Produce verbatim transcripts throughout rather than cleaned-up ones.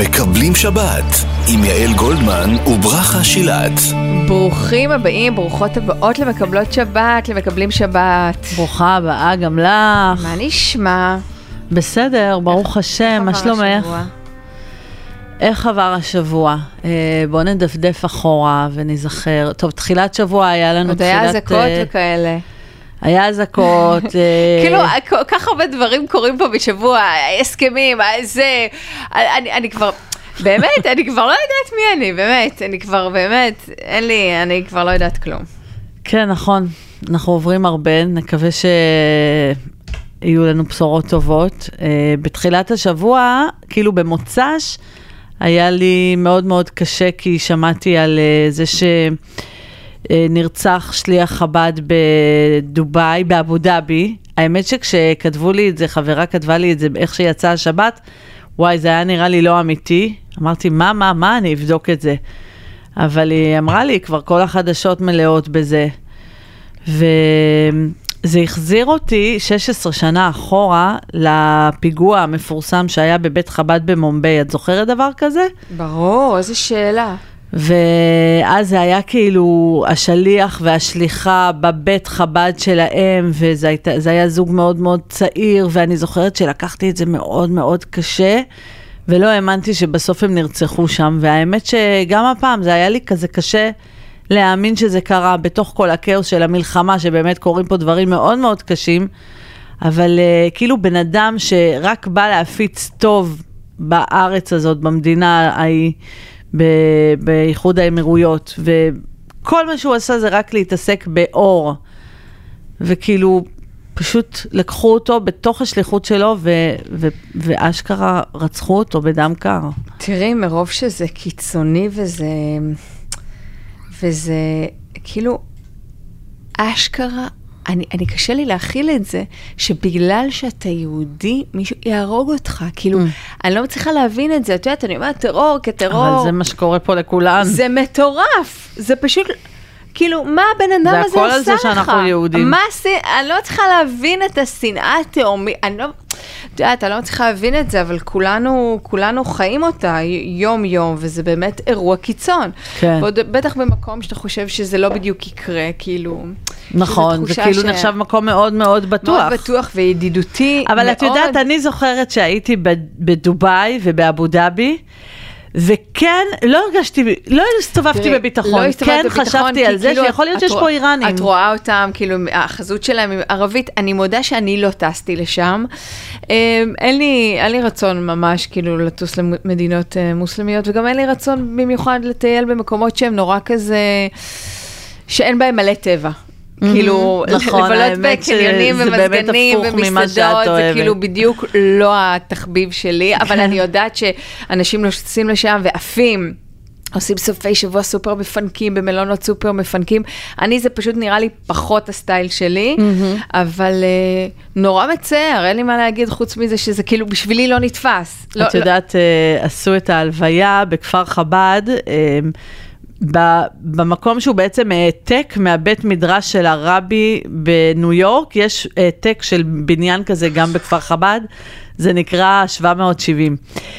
מקבלים שבת עם יעל גולדמן וברכה שילת. ברוכים הבאים, ברוכות הבאות למקבלות שבת, למקבלים שבת. ברוכה הבאה גם לך. מה נשמע? בסדר, ברוך השם, מה שלומך? איך עבר השבוע? בואו נדפדף אחורה ונזכר. טוב, תחילת שבוע היה לנו תחילת... עוד היה זקות וכאלה. היה זקות. כאילו, כך הרבה דברים קורים פה בשבוע, הסכמים, זה, אני, אני כבר, באמת, אני כבר לא יודעת מי אני, באמת, אני כבר, באמת, אין לי, אני כבר לא יודעת כלום. כן, נכון, אנחנו עוברים הרבה, נקווה שיהיו לנו בשורות טובות. בתחילת השבוע, כאילו במוצ"ש, היה לי מאוד מאוד קשה, כי שמעתי על זה ש... נרצח שליח חב"ד בדובאי, באבו דאבי. האמת שכשכתבו לי את זה, חברה כתבה לי את זה, איך שיצא השבת, וואי, זה היה נראה לי לא אמיתי. אמרתי, מה, מה, מה, אני אבדוק את זה. אבל היא אמרה לי, כבר כל החדשות מלאות בזה. וזה החזיר אותי שש עשרה שנה אחורה, לפיגוע המפורסם שהיה בבית חב"ד במומביי. את זוכרת דבר כזה? ברור, איזו שאלה. ואז זה היה כאילו השליח והשליחה בבית חב"ד שלהם, וזה היית, זה היה זוג מאוד מאוד צעיר, ואני זוכרת שלקחתי את זה מאוד מאוד קשה, ולא האמנתי שבסוף הם נרצחו שם, והאמת שגם הפעם זה היה לי כזה קשה להאמין שזה קרה בתוך כל הכאוס של המלחמה, שבאמת קורים פה דברים מאוד מאוד קשים, אבל uh, כאילו בן אדם שרק בא להפיץ טוב בארץ הזאת, במדינה ההיא, באיחוד האמירויות, וכל מה שהוא עשה זה רק להתעסק באור, וכאילו פשוט לקחו אותו בתוך השליחות שלו, ו- ו- ואשכרה רצחו אותו בדם קר. תראי, מרוב שזה קיצוני, וזה, וזה כאילו אשכרה, אני, אני קשה לי להכיל את זה, שבגלל שאתה יהודי, מישהו יהרוג אותך. כאילו, mm. אני לא מצליחה להבין את זה. את יודעת, אני אומרת, טרור כטרור. אבל זה מה שקורה פה לכולן. זה מטורף. זה פשוט, כאילו, מה הבן אדם הזה עושה לך? זה הכל על זה שאנחנו יהודים. מה עשי? אני לא מצליחה להבין את השנאה התאומית. אני לא, את יודעת, אני לא מצליחה להבין את זה, אבל כולנו, כולנו חיים אותה יום יום, וזה באמת אירוע קיצון. כן. ועוד בטח במקום שאתה חושב שזה לא בדיוק יקרה, כאילו... נכון, זה כאילו ש... נחשב מקום מאוד מאוד בטוח. מאוד בטוח וידידותי. אבל מאוד... את יודעת, אני זוכרת שהייתי בדובאי ובאבו דאבי, וכן, לא הרגשתי, לא הסתובבתי בביטחון, לא כן חשבתי על זה כאילו שיכול להיות שיש פה איראנים. את רואה אותם, כאילו, החזות שלהם היא ערבית, אני מודה שאני לא טסתי לשם, אין לי, אין לי רצון ממש, כאילו, לטוס למדינות מוסלמיות, וגם אין לי רצון במיוחד לטייל במקומות שהם נורא כזה, שאין בהם מלא טבע. כאילו, לבלות בקניונים ומזגנים ומסעדות, זה כאילו בדיוק לא התחביב שלי, אבל אני יודעת שאנשים נוסעים לשם ועפים, עושים סופי שבוע סופר מפנקים, במלונות סופר מפנקים, אני זה פשוט נראה לי פחות הסטייל שלי, אבל נורא מצער, אין לי מה להגיד חוץ מזה שזה כאילו בשבילי לא נתפס. את יודעת, עשו את ההלוויה בכפר חב"ד, במקום שהוא בעצם העתק מהבית מדרש של הרבי בניו יורק, יש העתק של בניין כזה גם בכפר חב"ד, זה נקרא שבע מאות שבעים.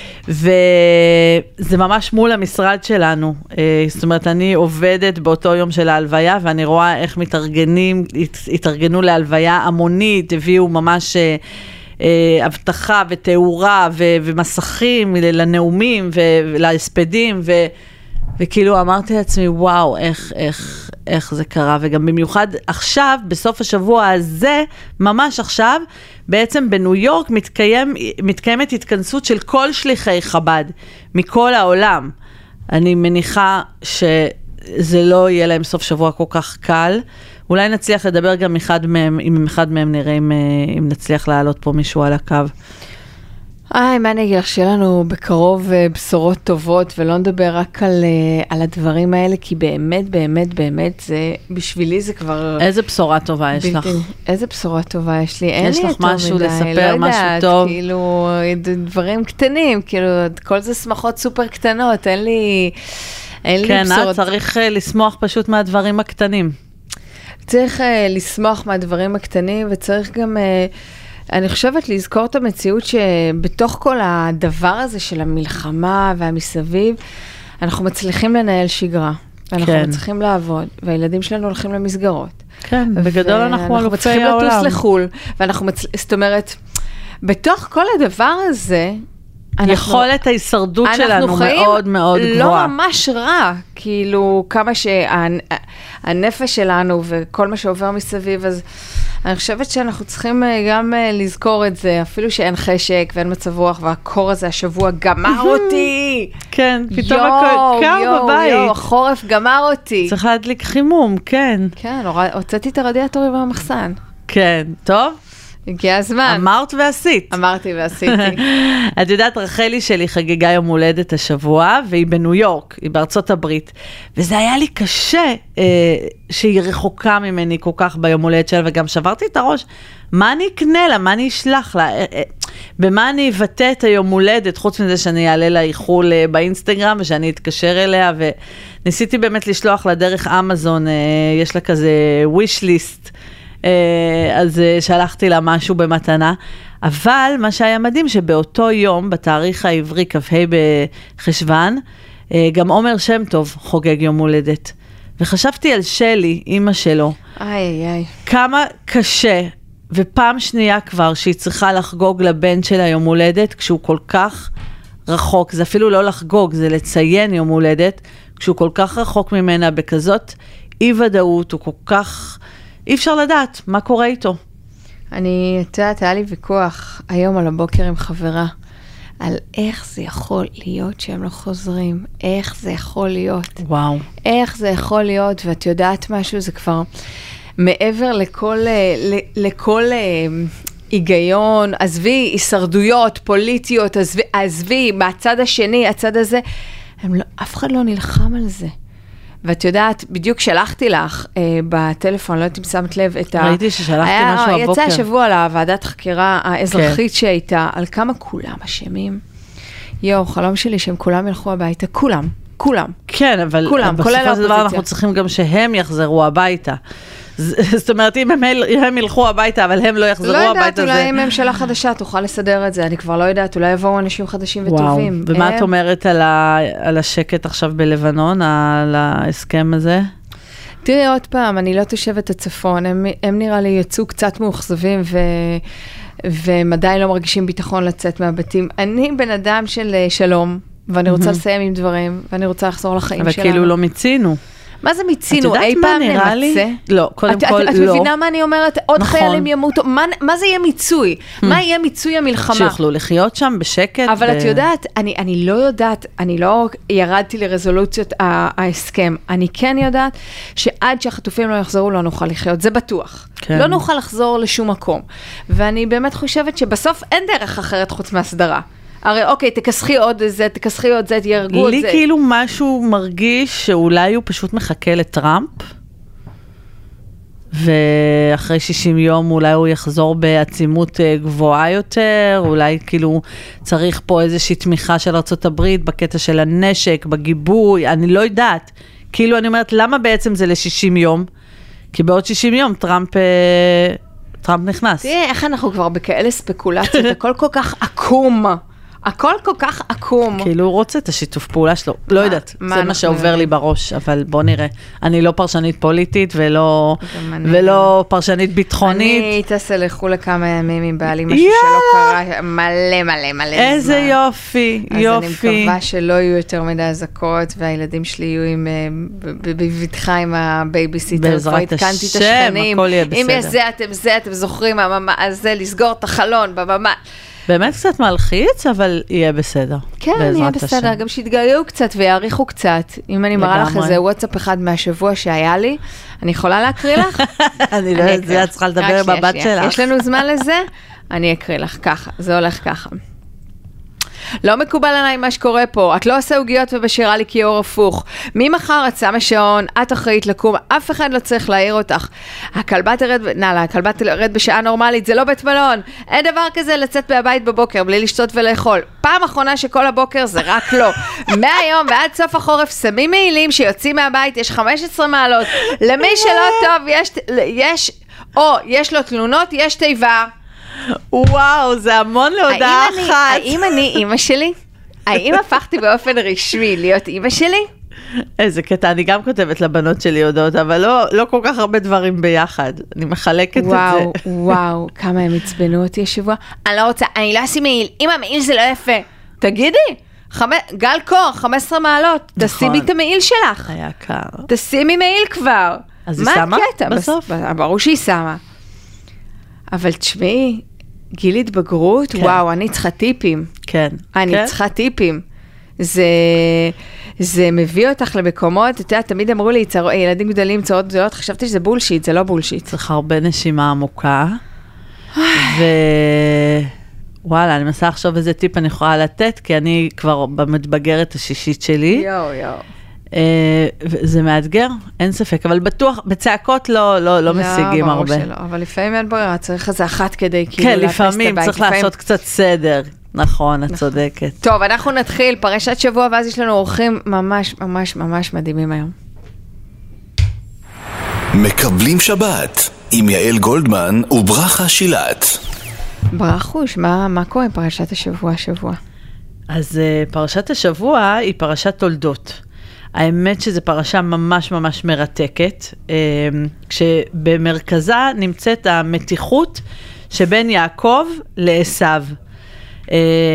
וזה ממש מול המשרד שלנו. זאת אומרת, אני עובדת באותו יום של ההלוויה, ואני רואה איך מתארגנים, התארגנו להלוויה המונית, הביאו ממש הבטחה ותאורה ומסכים לנאומים ולהספדים ו... וכאילו אמרתי לעצמי, וואו, איך, איך, איך זה קרה, וגם במיוחד עכשיו, בסוף השבוע הזה, ממש עכשיו, בעצם בניו יורק מתקיים, מתקיימת התכנסות של כל שליחי חב"ד, מכל העולם. אני מניחה שזה לא יהיה להם סוף שבוע כל כך קל, אולי נצליח לדבר גם אחד מהם, אם אחד מהם נראה אם, אם נצליח לעלות פה מישהו על הקו. איי, מה אני אגיד לך, שיהיה לנו בקרוב בשורות טובות, ולא נדבר רק על, על הדברים האלה, כי באמת, באמת, באמת, זה, בשבילי זה כבר... איזה בשורה טובה יש לך? איזה בשורה טובה יש לי? אין יש לי לך משהו מדי, לספר, לא משהו יודעת, טוב? כאילו, דברים קטנים, כאילו, כל זה שמחות סופר קטנות, אין לי, אין לי כן, בשורות. כן, צריך לשמוח פשוט מהדברים הקטנים. צריך לשמוח מהדברים הקטנים, וצריך גם... אני חושבת לזכור את המציאות שבתוך כל הדבר הזה של המלחמה והמסביב, אנחנו מצליחים לנהל שגרה, ואנחנו כן. מצליחים לעבוד, והילדים שלנו הולכים למסגרות. כן, בגדול אנחנו אלופי העולם. ואנחנו מצליחים לטוס לחול, ואנחנו מצל... זאת אומרת, בתוך כל הדבר הזה, אנחנו, יכולת ההישרדות שלנו מאוד מאוד גבוהה. לא ממש רע, כאילו כמה שהנפש שלנו וכל מה שעובר מסביב, אז אני חושבת שאנחנו צריכים גם לזכור את זה, אפילו שאין חשק ואין מצב רוח, והקור הזה השבוע גמר אותי. כן, פתאום הכל קר בבית. יו, החורף גמר אותי. צריך להדליק חימום, כן. כן, הוצאתי את הרדיאטורים מהמחסן. כן, טוב. הגיע הזמן. אמרת ועשית. אמרתי ועשיתי. את יודעת, רחלי שלי חגיגה יום הולדת השבוע, והיא בניו יורק, היא בארצות הברית, וזה היה לי קשה אה, שהיא רחוקה ממני כל כך ביום הולדת שלה, וגם שברתי את הראש, מה אני אקנה לה, מה אני אשלח לה, אה, אה, במה אני אבטא את היום הולדת, חוץ מזה שאני אעלה לה איחול אה, באינסטגרם, ושאני אתקשר אליה, וניסיתי באמת לשלוח לה דרך אמזון, אה, יש לה כזה wish list, אז שלחתי לה משהו במתנה, אבל מה שהיה מדהים שבאותו יום, בתאריך העברי, כ"ה בחשוון, גם עומר שם טוב חוגג יום הולדת. וחשבתי על שלי, אמא שלו. איי, איי. כמה קשה, ופעם שנייה כבר, שהיא צריכה לחגוג לבן שלה יום הולדת, כשהוא כל כך רחוק, זה אפילו לא לחגוג, זה לציין יום הולדת, כשהוא כל כך רחוק ממנה בכזאת אי ודאות, הוא כל כך... אי אפשר לדעת מה קורה איתו. אני, את יודעת, היה לי ויכוח היום על הבוקר עם חברה, על איך זה יכול להיות שהם לא חוזרים, איך זה יכול להיות. וואו. איך זה יכול להיות, ואת יודעת משהו, זה כבר מעבר לכל, לכל היגיון, עזבי, הישרדויות, פוליטיות, עזבי, עזבי, מהצד השני, הצד הזה, הם לא, אף אחד לא נלחם על זה. ואת יודעת, בדיוק שלחתי לך אה, בטלפון, לא יודעת אם שמת לב את ה... ראיתי ששלחתי היה, משהו הבוקר. יצא השבוע לוועדת חקירה האזרחית כן. שהייתה, על כמה כולם אשמים. יו, חלום שלי שהם כולם ילכו הביתה, כולם, כולם. כן, אבל כולם, בסופו של דבר אנחנו צריכים גם שהם יחזרו הביתה. זאת אומרת, אם הם, הם ילכו הביתה, אבל הם לא יחזרו לא הביתה. יודעת, אולי זה... ממשלה חדשה תוכל לסדר את זה, אני כבר לא יודעת, אולי יבואו אנשים חדשים וואו. וטובים. ומה הם... את אומרת על, ה... על השקט עכשיו בלבנון, על ההסכם הזה? תראי עוד פעם, אני לא תושבת הצפון, הם, הם נראה לי יצאו קצת מאוכזבים, ו... והם עדיין לא מרגישים ביטחון לצאת מהבתים. אני בן אדם של שלום, ואני רוצה לסיים עם דברים, ואני רוצה לחזור לחיים שלנו. אבל כאילו לא מיצינו. מה זה מיצינו? אי פעם נמצא? לא, קודם את, כל את, לא. את מבינה מה אני אומרת? עוד נכון. חיילים ימותו. מה, מה זה יהיה מיצוי? Hmm. מה יהיה מיצוי המלחמה? שיוכלו לחיות שם בשקט. אבל ו... את יודעת, אני, אני לא יודעת, אני לא ירדתי לרזולוציות ההסכם. אני כן יודעת שעד שהחטופים לא יחזרו לא נוכל לחיות. זה בטוח. כן. לא נוכל לחזור לשום מקום. ואני באמת חושבת שבסוף אין דרך אחרת חוץ מהסדרה. הרי אוקיי, תכסחי עוד זה, תכסחי עוד זה, תירגעו עוד זה. לי כאילו משהו מרגיש שאולי הוא פשוט מחכה לטראמפ, ואחרי שישים יום אולי הוא יחזור בעצימות גבוהה יותר, אולי כאילו צריך פה איזושהי תמיכה של ארצות הברית, בקטע של הנשק, בגיבוי, אני לא יודעת. כאילו אני אומרת, למה בעצם זה ל-שישים יום? כי בעוד שישים יום טראמפ... טראמפ נכנס. תראה, איך אנחנו כבר בכאלה ספקולציות, הכל כל כך עקום. הכל כל כך עקום. כאילו הוא רוצה את השיתוף פעולה שלו. לא יודעת, זה מה שעובר לי בראש, אבל בוא נראה. אני לא פרשנית פוליטית ולא פרשנית ביטחונית. אני תעשה לכו לכמה ימים עם בעלי משהו שלא קרה מלא מלא מלא זמן. איזה יופי, יופי. אז אני מקווה שלא יהיו יותר מדי אזעקות, והילדים שלי יהיו בבטחה עם הבייביסיטר. בעזרת השם, הכל יהיה בסדר. אם יש זה, אתם זה, אתם זוכרים, אז זה לסגור את החלון בבמה. באמת קצת מלחיץ, אבל יהיה בסדר. כן, יהיה בסדר. השם. גם שיתגעגעו קצת ויעריכו קצת. אם אני מראה לך איזה וואטסאפ אחד מהשבוע שהיה לי, אני יכולה להקריא לך? אני לא יודעת, זה את צריכה לדבר עם הבת שלך. יש לנו זמן לזה? אני אקריא לך ככה, זה הולך ככה. לא מקובל עליי מה שקורה פה, את לא עושה עוגיות ובשירה לי כיור הפוך. ממחר את שמה שעון, את אחראית לקום, אף אחד לא צריך להעיר אותך. הכלבה תרד, נעלה, הכלבה תרד בשעה נורמלית, זה לא בית מלון. אין דבר כזה לצאת מהבית בבוקר, בלי לשתות ולאכול. פעם אחרונה שכל הבוקר זה רק לא. מהיום ועד סוף החורף שמים מעילים שיוצאים מהבית, יש חמש עשרה מעלות. למי שלא טוב, יש, יש, או יש לו תלונות, יש תיבה. וואו, זה המון להודעה האם אני- אחת. האם אני אימא שלי? האם הפכתי באופן רשמי להיות אימא שלי? איזה קטע, אני גם כותבת לבנות שלי הודעות, אבל לא, לא כל כך הרבה דברים ביחד. אני מחלקת את זה. וואו, וואו, כמה הם עצבנו אותי השבוע. אני לא רוצה, אני לא אשים מעיל. אמא, מעיל זה לא יפה. תגידי, חמ... גל קור, חמש עשרה מעלות, נכון. תשימי את המעיל שלך. היה קר. תשימי מעיל כבר. אז היא מה שמה הקטע? בסוף? בס... ברור שהיא שמה. אבל תשמעי, גיל התבגרות, כן. וואו, אני צריכה טיפים. כן. אני כן? צריכה טיפים. זה, זה מביא אותך למקומות, אתה יודע, תמיד אמרו לי, צר... ילדים גדולים, צרות גדולות, חשבתי שזה בולשיט, זה לא בולשיט. צריך הרבה נשימה עמוקה. ו... וואלה, אני מנסה לחשוב איזה טיפ אני יכולה לתת, כי אני כבר במתבגרת השישית שלי. יואו, יואו. אה, זה מאתגר, אין ספק, אבל בטוח, בצעקות לא, לא, לא משיגים ברור הרבה. שלא, אבל לפעמים אין ברירה, צריך איזה אחת כדי כאילו כן, לאפס את לפעמים הבית, צריך לפעמים- לעשות קצת סדר. נכון, את צודקת. טוב, אנחנו נתחיל, פרשת שבוע, ואז יש לנו אורחים ממש ממש ממש מדהימים היום. מקבלים שבת עם יעל גולדמן וברכה שילת. ברכוש, מה, מה קורה עם פרשת השבוע השבוע? אז uh, פרשת השבוע היא פרשת תולדות. האמת שזו פרשה ממש ממש מרתקת, uh, כשבמרכזה נמצאת המתיחות שבין יעקב לעשיו. Uh,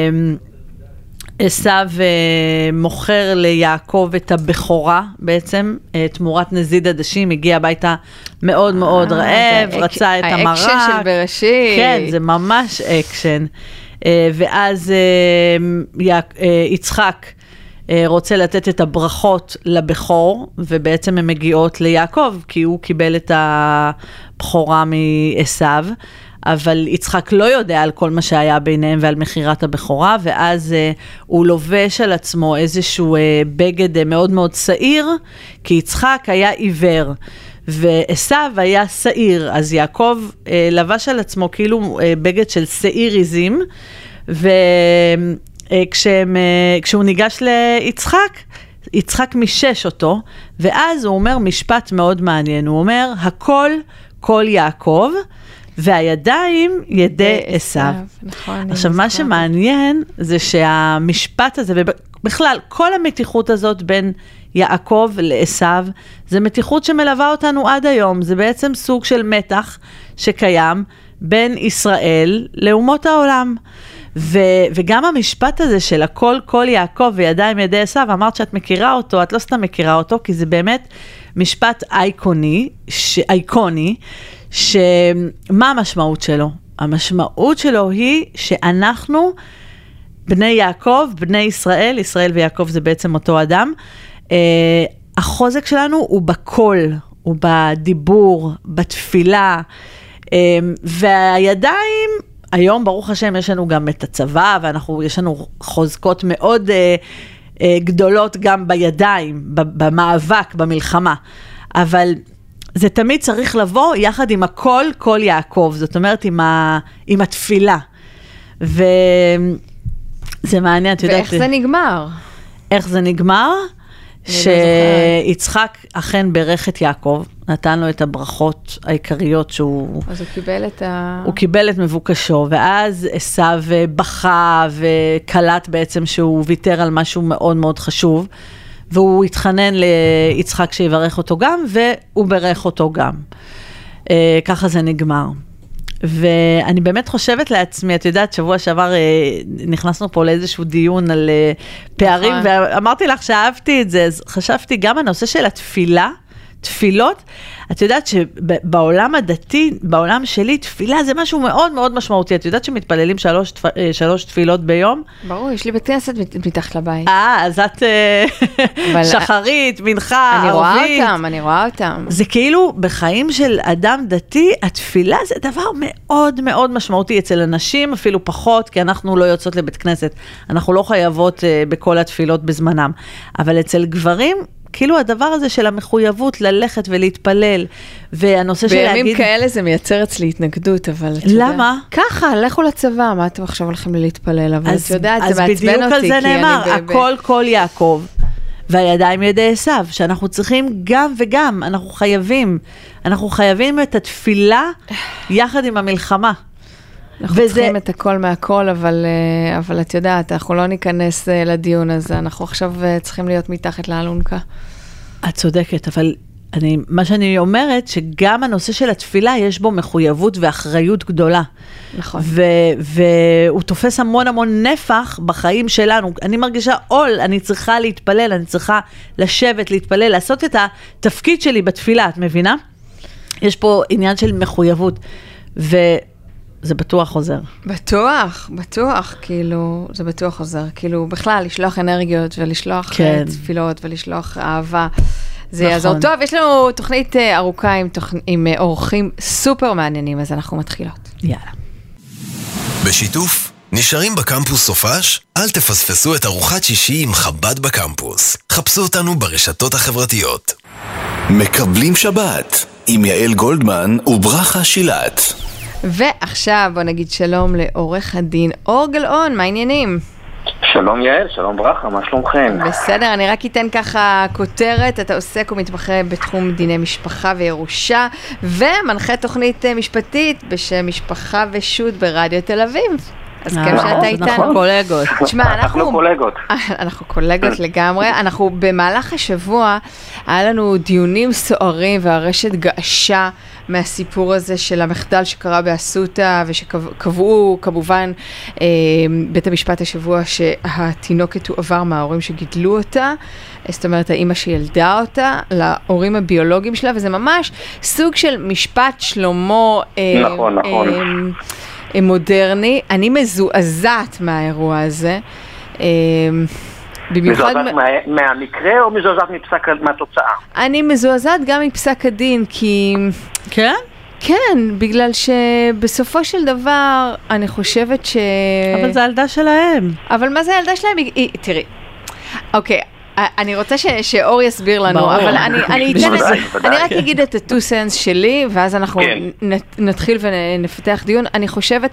עשיו uh, מוכר ליעקב את הבכורה בעצם, uh, תמורת נזיד עדשים, הגיע הביתה מאוד מאוד רעב, רצה את המרק. האקשן של בראשית. כן, זה ממש אקשן. Uh, ואז uh, יע- uh, יצחק uh, רוצה לתת את הברכות לבכור, ובעצם הן מגיעות ליעקב, כי הוא קיבל את הבכורה מעשיו, אבל יצחק לא יודע על כל מה שהיה ביניהם ועל מחירת הבכורה, ואז uh, הוא לובש על עצמו איזשהו uh, בגד uh, מאוד מאוד צעיר, כי יצחק היה עיוור. ועשיו היה שעיר, אז יעקב אה, לבש על עצמו כאילו אה, בגד של שעיר עיזים, וכשהוא ניגש ליצחק, יצחק מישש אותו, ואז הוא אומר משפט מאוד מעניין, הוא אומר, הכל כל יעקב, והידיים ידי עשיו. נכון. עכשיו, מה שמעניין זה שהמשפט הזה, ובכלל, כל המתיחות הזאת בין יעקב לעשיו, זה מתיחות שמלווה אותנו עד היום. זה בעצם סוג של מתח שקיים בין ישראל לאומות העולם. ו, וגם המשפט הזה של הכל כל יעקב וידיים ידי עשיו, אמרת שאת מכירה אותו, את לא סתם מכירה אותו, כי זה באמת משפט אייקוני, ש, אייקוני, שמה המשמעות שלו? המשמעות שלו היא שאנחנו בני יעקב, בני ישראל, ישראל ויעקב זה בעצם אותו אדם, Uh, החוזק שלנו הוא בקול, הוא בדיבור, בתפילה, uh, והידיים, היום ברוך השם יש לנו גם את הצבא, ואנחנו, יש לנו חוזקות מאוד uh, uh, גדולות גם בידיים, במאבק, במלחמה, אבל זה תמיד צריך לבוא יחד עם הכל, כל יעקב, זאת אומרת עם, ה, עם התפילה, וזה מעניין, את יודעת. ואיך זה נגמר? איך זה נגמר? שיצחק אכן ברך את יעקב, נתן לו את הברכות העיקריות שהוא... אז הוא קיבל את ה... הוא קיבל את מבוקשו, ואז עשיו בכה וקלט בעצם שהוא ויתר על משהו מאוד מאוד חשוב, והוא התחנן ליצחק שיברך אותו גם, והוא ברך אותו גם. ככה זה נגמר. ואני באמת חושבת לעצמי, את יודעת, שבוע שעבר נכנסנו פה לאיזשהו דיון על פערים, ואמרתי לך שאהבתי את זה, אז חשבתי גם הנושא של התפילה, תפילות, את יודעת שבעולם הדתי, בעולם שלי, תפילה זה משהו מאוד מאוד משמעותי, את יודעת שמתפללים שלוש, שלוש תפילות ביום? ברור, יש לי בית כנסת מתחת לבית. אה, אז את שחרית, מנחה, ערבית. אני רואה אותם, אני רואה אותם. זה כאילו בחיים של אדם דתי, התפילה זה דבר מאוד מאוד משמעותי אצל אנשים, אפילו פחות, כי אנחנו לא יוצאות לבית כנסת, אנחנו לא חייבות בכל התפילות בזמנם, אבל אצל גברים, כאילו הדבר הזה של המחויבות ללכת ולהתפלל, והנושא של להגיד... בימים כאלה זה מייצר אצלי התנגדות, אבל אתה יודע... למה? ככה, לכו לצבא, מה אתם עכשיו הולכים להתפלל, אבל את יודעת, זה מעצבן אותי, אז בדיוק על זה נאמר, הכל כל יעקב, והידיים ידי עשיו, שאנחנו צריכים גם וגם, אנחנו חייבים, אנחנו חייבים את התפילה יחד עם המלחמה. אנחנו וזה... צריכים את הכל מהכל, אבל, אבל את יודעת, אנחנו לא ניכנס לדיון הזה, אנחנו עכשיו צריכים להיות מתחת לאלונקה. את צודקת, אבל אני, מה שאני אומרת, שגם הנושא של התפילה, יש בו מחויבות ואחריות גדולה. נכון. ו, והוא תופס המון המון נפח בחיים שלנו. אני מרגישה עול, אני צריכה להתפלל, אני צריכה לשבת, להתפלל, לעשות את התפקיד שלי בתפילה, את מבינה? יש פה עניין של מחויבות, וזה בטוח עוזר. בטוח, בטוח, כאילו, זה בטוח עוזר. כאילו, בכלל, לשלוח אנרגיות ולשלוח כן. תפילות ולשלוח אהבה. זה נכון. יעזור. טוב, יש לנו תוכנית ארוכה עם, תוכ... עם אורחים סופר מעניינים, אז אנחנו מתחילות. יאללה. בשיתוף, נשארים בקמפוס סופש? אל תפספסו את ארוחת שישי עם חב"ד בקמפוס. חפשו אותנו ברשתות החברתיות. מקבלים שבת עם יעל גולדמן וברכה שילת. ועכשיו בוא נגיד שלום לעורך הדין אור גלאון, מה העניינים? שלום יעל, שלום ברכה, מה שלומכם? בסדר, אני רק אתן ככה כותרת, אתה עוסק ומתמחה בתחום דיני משפחה וירושה, ומנחה תוכנית משפטית בשם משפחה ושות' ברדיו תל אביב. אז כיף שאתה איתנו. אנחנו קולגות. תשמע, אנחנו קולגות. אנחנו קולגות לגמרי. אנחנו במהלך השבוע, היה לנו דיונים סוערים והרשת געשה מהסיפור הזה של המחדל שקרה באסותא, ושקבעו כמובן בית המשפט השבוע שהתינוקת הועבר מההורים שגידלו אותה, זאת אומרת האמא שילדה אותה, להורים הביולוגיים שלה, וזה ממש סוג של משפט שלמה נכון, נכון. מודרני. אני מזועזעת מהאירוע הזה. מזועזעת מהמקרה או מזועזעת מהתוצאה? אני מזועזעת גם מפסק הדין, כי... כן? כן, בגלל שבסופו של דבר אני חושבת ש... אבל זה הילדה שלהם. אבל מה זה הילדה שלהם? תראי, אוקיי, אני רוצה ש, שאור יסביר לנו, ברור. אבל אני, אני, אתן, אני רק אגיד את ה-two cents שלי, ואז אנחנו כן. נתחיל ונפתח דיון. אני חושבת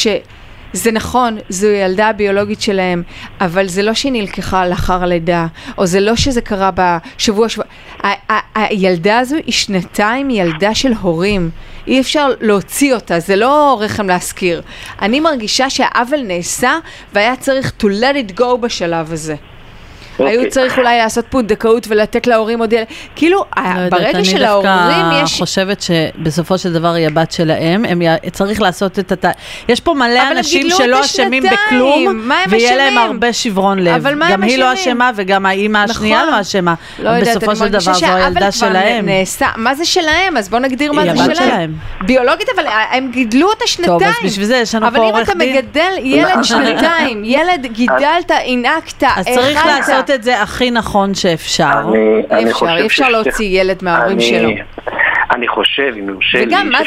שזה נכון, זו ילדה הביולוגית שלהם, אבל זה לא שהיא נלקחה לאחר הלידה, או זה לא שזה קרה בשבוע, שבוע. ה- ה- הילדה הזו היא שנתיים ילדה של הורים. אי אפשר להוציא אותה, זה לא רחם להזכיר. אני מרגישה שהעוול נעשה, והיה צריך to let it go בשלב הזה. היו צריך אולי לעשות פונדקאות ולתת להורים עוד ילד. כאילו, ברגע של ההורים יש... אני חושבת שבסופו של דבר היא הבת שלהם, צריך לעשות את התא... יש פה מלא אנשים שלא אשמים בכלום, ויהיה להם הרבה שברון לב. גם היא לא אשמה, וגם האמא השנייה לא אשמה. בסופו של דבר זו הילדה שלהם. מה זה שלהם? אז בואו נגדיר מה זה שלהם. ביולוגית, אבל הם גידלו אותה שנתיים. טוב, אז בשביל זה יש לנו פה עורך דין. אבל אם אתה מגדל ילד שנתיים, ילד גידלת, עינקת, אז צריך לעשות את זה הכי נכון שאפשר. אי אפשר, אי אפשר להוציא ילד מההורים שלו. אני חושב, אם יורשה לי...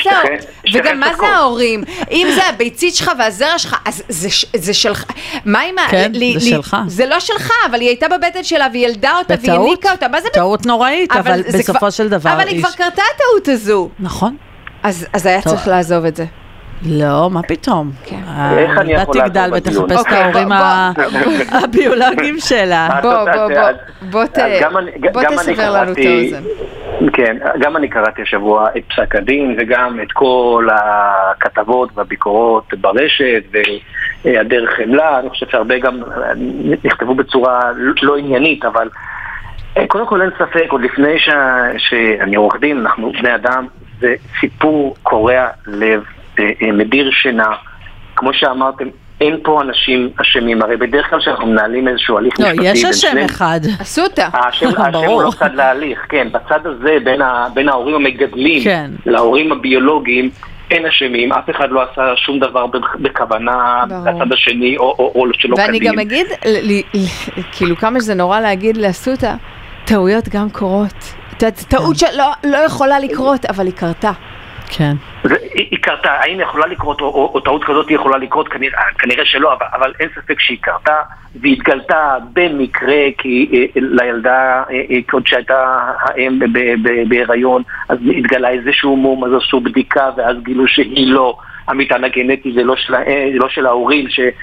וגם מה זה ההורים? אם זה הביצית שלך והזרע שלך, אז זה שלך. מה עם... כן, זה שלך. זה לא שלך, אבל היא הייתה בבטן שלה והיא ילדה אותה והיא הניקה אותה. טעות נוראית, אבל בסופו של דבר... אבל היא כבר קרתה הטעות הזו. נכון. אז היה צריך לעזוב את זה. לא, מה פתאום? איך אני יכול לעזוב תגדל ותחפש את ההורים הביולוגיים שלה. בוא, בוא, בוא תסבר לנו את האוזן. כן, גם אני קראתי השבוע את פסק הדין וגם את כל הכתבות והביקורות ברשת והדרך חמלה. אני חושב שהרבה גם נכתבו בצורה לא עניינית, אבל קודם כל אין ספק, עוד לפני שאני עורך דין, אנחנו בני אדם, זה סיפור קורע לב, מדיר שינה. כמו שאמרתם, אין פה אנשים אשמים, הרי בדרך כלל שאנחנו מנהלים איזשהו הליך משפטי. לא, יש השם אחד. אסותא. השם הוא לא צד להליך, כן. בצד הזה, בין ההורים המגדלים להורים הביולוגיים, אין אשמים, אף אחד לא עשה שום דבר בכוונה בצד השני, או שלא קדים. ואני גם אגיד, כאילו כמה שזה נורא להגיד לאסותא, טעויות גם קורות. טעות שלא יכולה לקרות, אבל היא קרתה. כן. היא קרתה, האם יכולה לקרות, או טעות כזאת יכולה לקרות, כנראה שלא, אבל אין ספק שהיא קרתה, והיא התגלתה במקרה, כי לילדה, עוד שהייתה האם בהיריון, אז התגלה איזשהו מום, אז עשו בדיקה, ואז גילו שהיא לא, המטען הגנטי זה לא של ההורים,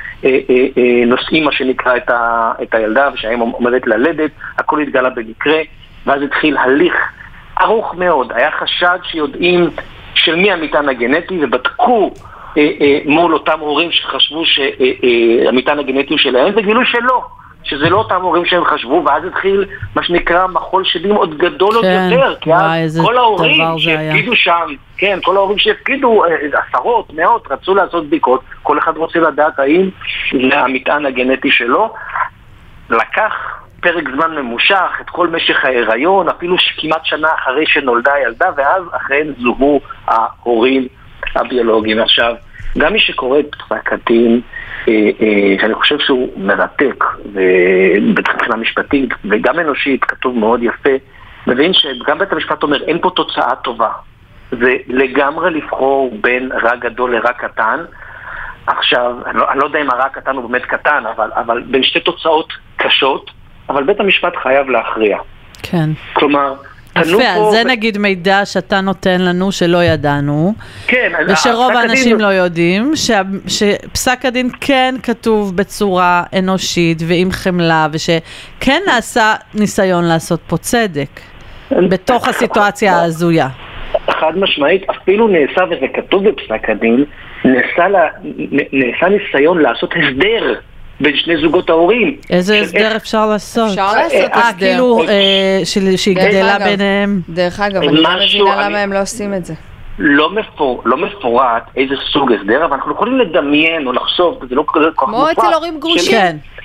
שנושאים מה שנקרא את הילדה, ושהאם עומדת ללדת, הכל התגלה במקרה, ואז התחיל הליך ארוך מאוד, היה חשד שיודעים של מי המטען הגנטי, ובדקו מול אותם הורים שחשבו שהמטען הגנטי הוא שלהם, וגילו שלא, שזה לא אותם הורים שהם חשבו, ואז התחיל מה שנקרא מחול שדים עוד גדול עוד יותר, כי אז כל ההורים שהפקידו שם, כן, כל ההורים שהפקידו עשרות, מאות, רצו לעשות בדיקות, כל אחד רוצה לדעת האם זה המטען הגנטי שלו. לקח פרק זמן ממושך, את כל משך ההיריון, אפילו כמעט שנה אחרי שנולדה הילדה, ואז אכן זוהו ההורים הביולוגיים. עכשיו, גם מי שקורא את פסק הדין, שאני חושב שהוא מרתק, ובתחילה משפטית וגם אנושית, כתוב מאוד יפה, מבין שגם בית המשפט אומר, אין פה תוצאה טובה. זה לגמרי לבחור בין רע גדול לרע קטן. עכשיו, אני לא, אני לא יודע אם הרע קטן הוא באמת קטן, אבל, אבל בין שתי תוצאות קשות, אבל בית המשפט חייב להכריע. כן. כלומר, יפה, אז זה נגיד מידע שאתה נותן לנו שלא ידענו, כן, ושרוב האנשים לא יודעים, שפסק הדין כן כתוב בצורה אנושית ועם חמלה, ושכן נעשה ניסיון לעשות פה צדק, בתוך הסיטואציה ההזויה. חד משמעית, אפילו נעשה, וזה כתוב בפסק הדין, נעשה, לה, נעשה ניסיון לעשות הסדר בין שני זוגות ההורים. איזה הסדר אפשר לעשות? אפשר לעשות הסדר. כאילו שהיא גדלה ביניהם. דרך אגב, אני לא מבינה למה הם לא עושים את זה. לא מפורט איזה סוג הסדר, אבל אנחנו יכולים לדמיין או לחשוב, זה לא כזה כל כך מופרט. כמו אצל הורים גרושים.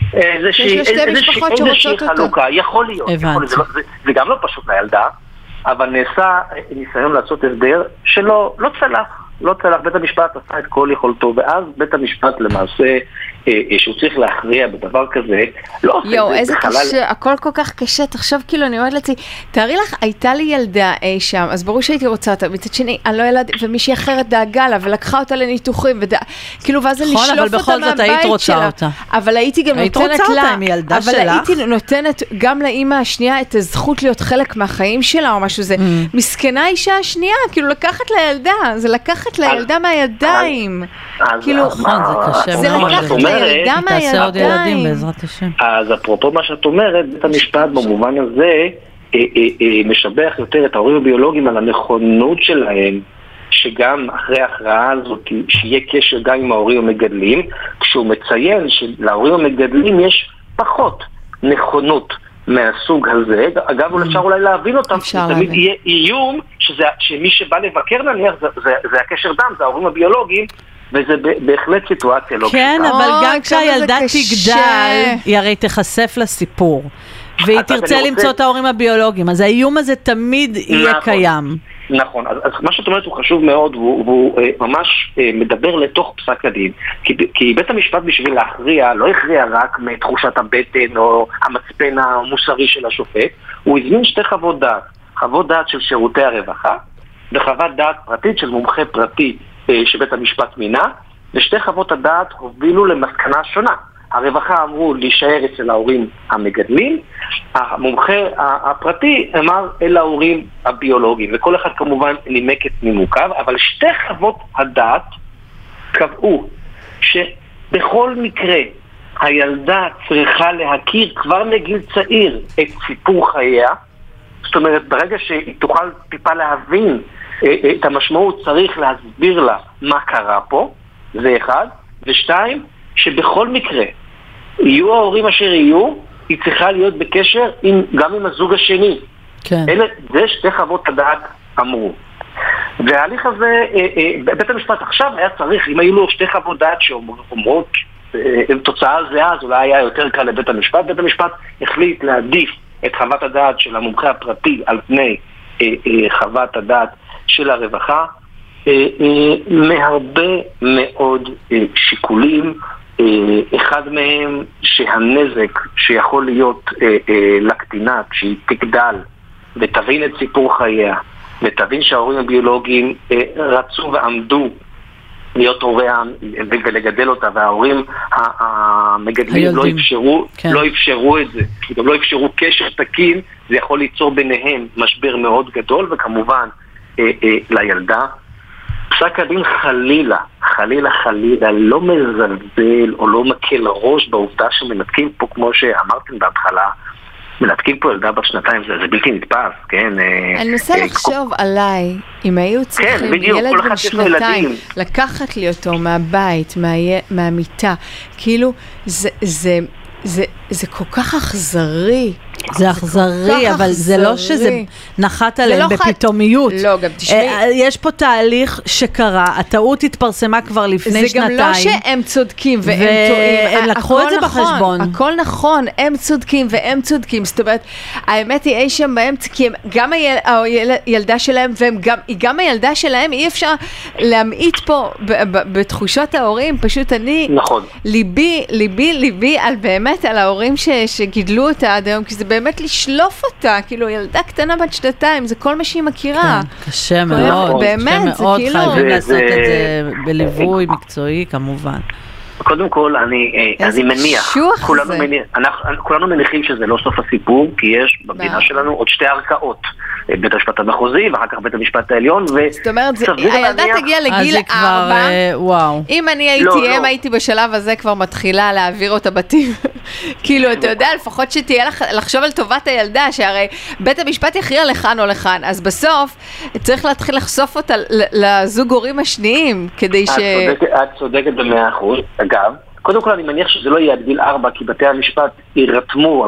איזושהי חלוקה, יכול להיות. זה גם לא פשוט לילדה, אבל נעשה ניסיון לעשות הסדר שלא צלח. לא צלח, בית המשפט עשה את כל יכולתו, ואז בית המשפט למעשה, שהוא צריך להכריע בדבר כזה, לא עושה יו, איזה קשה, הכל כל כך קשה, תחשוב כאילו, אני אומרת לעצמי, תארי לך, הייתה לי ילדה אי שם, אז ברור שהייתי רוצה אותה, מצד שני, אני לא ילד, ומישהי אחרת דאגה לה, ולקחה אותה לניתוחים, כאילו, ואז אני לשלוף אותה מהבית שלה. אבל הייתי גם נותנת לה, אבל הייתי נותנת גם לאמא השנייה את הזכות להיות חלק מהחיים שלה, או משהו זה. מסכנה אישה השנייה, כאילו, לקחת לילדה, זה לקחת לילדה מהידיים. כאילו, זה לקחת לילדה מהידיים. אז אפרופו מה שאת אומרת, בית המשפט במובן הזה משבח יותר את ההורים הביולוגיים על הנכונות שלהם, שגם אחרי ההכרעה הזאת שיהיה קשר גם עם ההורים המגדלים, כשהוא מציין שלהורים המגדלים יש פחות נכונות מהסוג הזה. אגב, אפשר אולי להבין אותם, תמיד יהיה איום שמי שבא לבקר נניח זה הקשר דם, זה ההורים הביולוגיים, וזה בהחלט סיטואציה לא קשה. כן, אבל גם כשהילדה תגדל, היא הרי תחשף לסיפור, והיא תרצה למצוא את ההורים הביולוגיים, אז האיום הזה תמיד יהיה קיים. נכון, אז, אז מה שאת אומרת הוא חשוב מאוד, והוא, והוא אה, ממש אה, מדבר לתוך פסק הדין, כי, כי בית המשפט בשביל להכריע, לא הכריע רק מתחושת הבטן או המצפן המוסרי של השופט, הוא הזמין שתי חוות דעת, חוות דעת של שירותי הרווחה, וחוות דעת פרטית של מומחה פרטי אה, שבית המשפט מינה, ושתי חוות הדעת הובילו למסקנה שונה. הרווחה אמרו להישאר אצל ההורים המגדלים, המומחה הפרטי אמר אל ההורים הביולוגיים, וכל אחד כמובן נימק את נימוקיו, אבל שתי חוות הדעת קבעו שבכל מקרה הילדה צריכה להכיר כבר מגיל צעיר את סיפור חייה, זאת אומרת ברגע שהיא תוכל טיפה להבין את המשמעות צריך להסביר לה מה קרה פה, זה אחד, ושתיים, שבכל מקרה יהיו ההורים אשר יהיו, היא צריכה להיות בקשר עם, גם עם הזוג השני. כן. אלה, זה שתי חוות הדעת אמרו. וההליך הזה, אה, אה, בית המשפט עכשיו היה צריך, אם היו לו שתי חוות דעת שאומרות אה, תוצאה זהה, אז אולי היה יותר קל לבית המשפט. בית המשפט החליט להעדיף את חוות הדעת של המומחה הפרטי על פני אה, אה, חוות הדעת של הרווחה, אה, אה, מהרבה מאוד אה, שיקולים. אחד מהם שהנזק שיכול להיות אה, אה, לקטינה כשהיא תגדל ותבין את סיפור חייה ותבין שההורים הביולוגיים אה, רצו ועמדו להיות הוריה ולגדל אותה, וההורים המגדלים לא אפשרו, כן. לא אפשרו את זה, גם לא אפשרו קשר תקין, זה יכול ליצור ביניהם משבר מאוד גדול, וכמובן אה, אה, לילדה פסק הדין חלילה, חלילה, חלילה, לא מזלזל או לא מקל ראש בעובדה שמנתקים פה, כמו שאמרתם בהתחלה, מלהתקים פה ילדה בת שנתיים, זה, זה בלתי נתפס, כן? אני מנסה אה, לחשוב אה, עליי, אם היו צריכים כן, בדיוק, ילד כל אחד בן יש לו שנתיים, ילדים. לקחת לי אותו מהבית, מה, מהמיטה, כאילו, זה, זה, זה, זה כל כך אכזרי. זה אכזרי, אבל זה לא שזה נחת עליהם בפתאומיות. לא, גם תשמעי. יש פה תהליך שקרה, הטעות התפרסמה כבר לפני שנתיים. זה גם לא שהם צודקים והם טועים. והם לקחו את זה בחשבון. הכל נכון, הם צודקים והם צודקים. זאת אומרת, האמת היא אי שם באמצע, כי גם הילדה שלהם, והיא גם הילדה שלהם, אי אפשר להמעיט פה בתחושות ההורים. פשוט אני, ליבי, ליבי, ליבי, על באמת, על ההורים שגידלו אותה עד היום, כי זה באמת לשלוף אותה, כאילו ילדה קטנה בת שנתיים, זה כל מה שהיא מכירה. כן, קשה מאוד, באמת, זה כאילו... חייבים לעשות את זה בליווי מקצועי, כמובן. קודם כל, אני, אני מניח, כולנו, מניח אנחנו, כולנו מניחים שזה לא סוף הסיפור, כי יש במדינה שלנו עוד שתי ערכאות, בית המשפט המחוזי ואחר כך בית המשפט העליון, זאת אומרת, הילדה תגיע לגיל ארבע, אם אני הייתי אם, הייתי בשלב הזה כבר מתחילה להעביר אותה בתים, כאילו, אתה יודע, לפחות שתהיה לחשוב על טובת הילדה, שהרי בית המשפט יכריע לכאן או לכאן, אז בסוף צריך להתחיל לחשוף אותה לזוג הורים השניים, כדי ש... את צודקת במאה אחוז, אגב, קודם כל אני מניח שזה לא יהיה עד גיל ארבע, כי בתי המשפט ירתמו,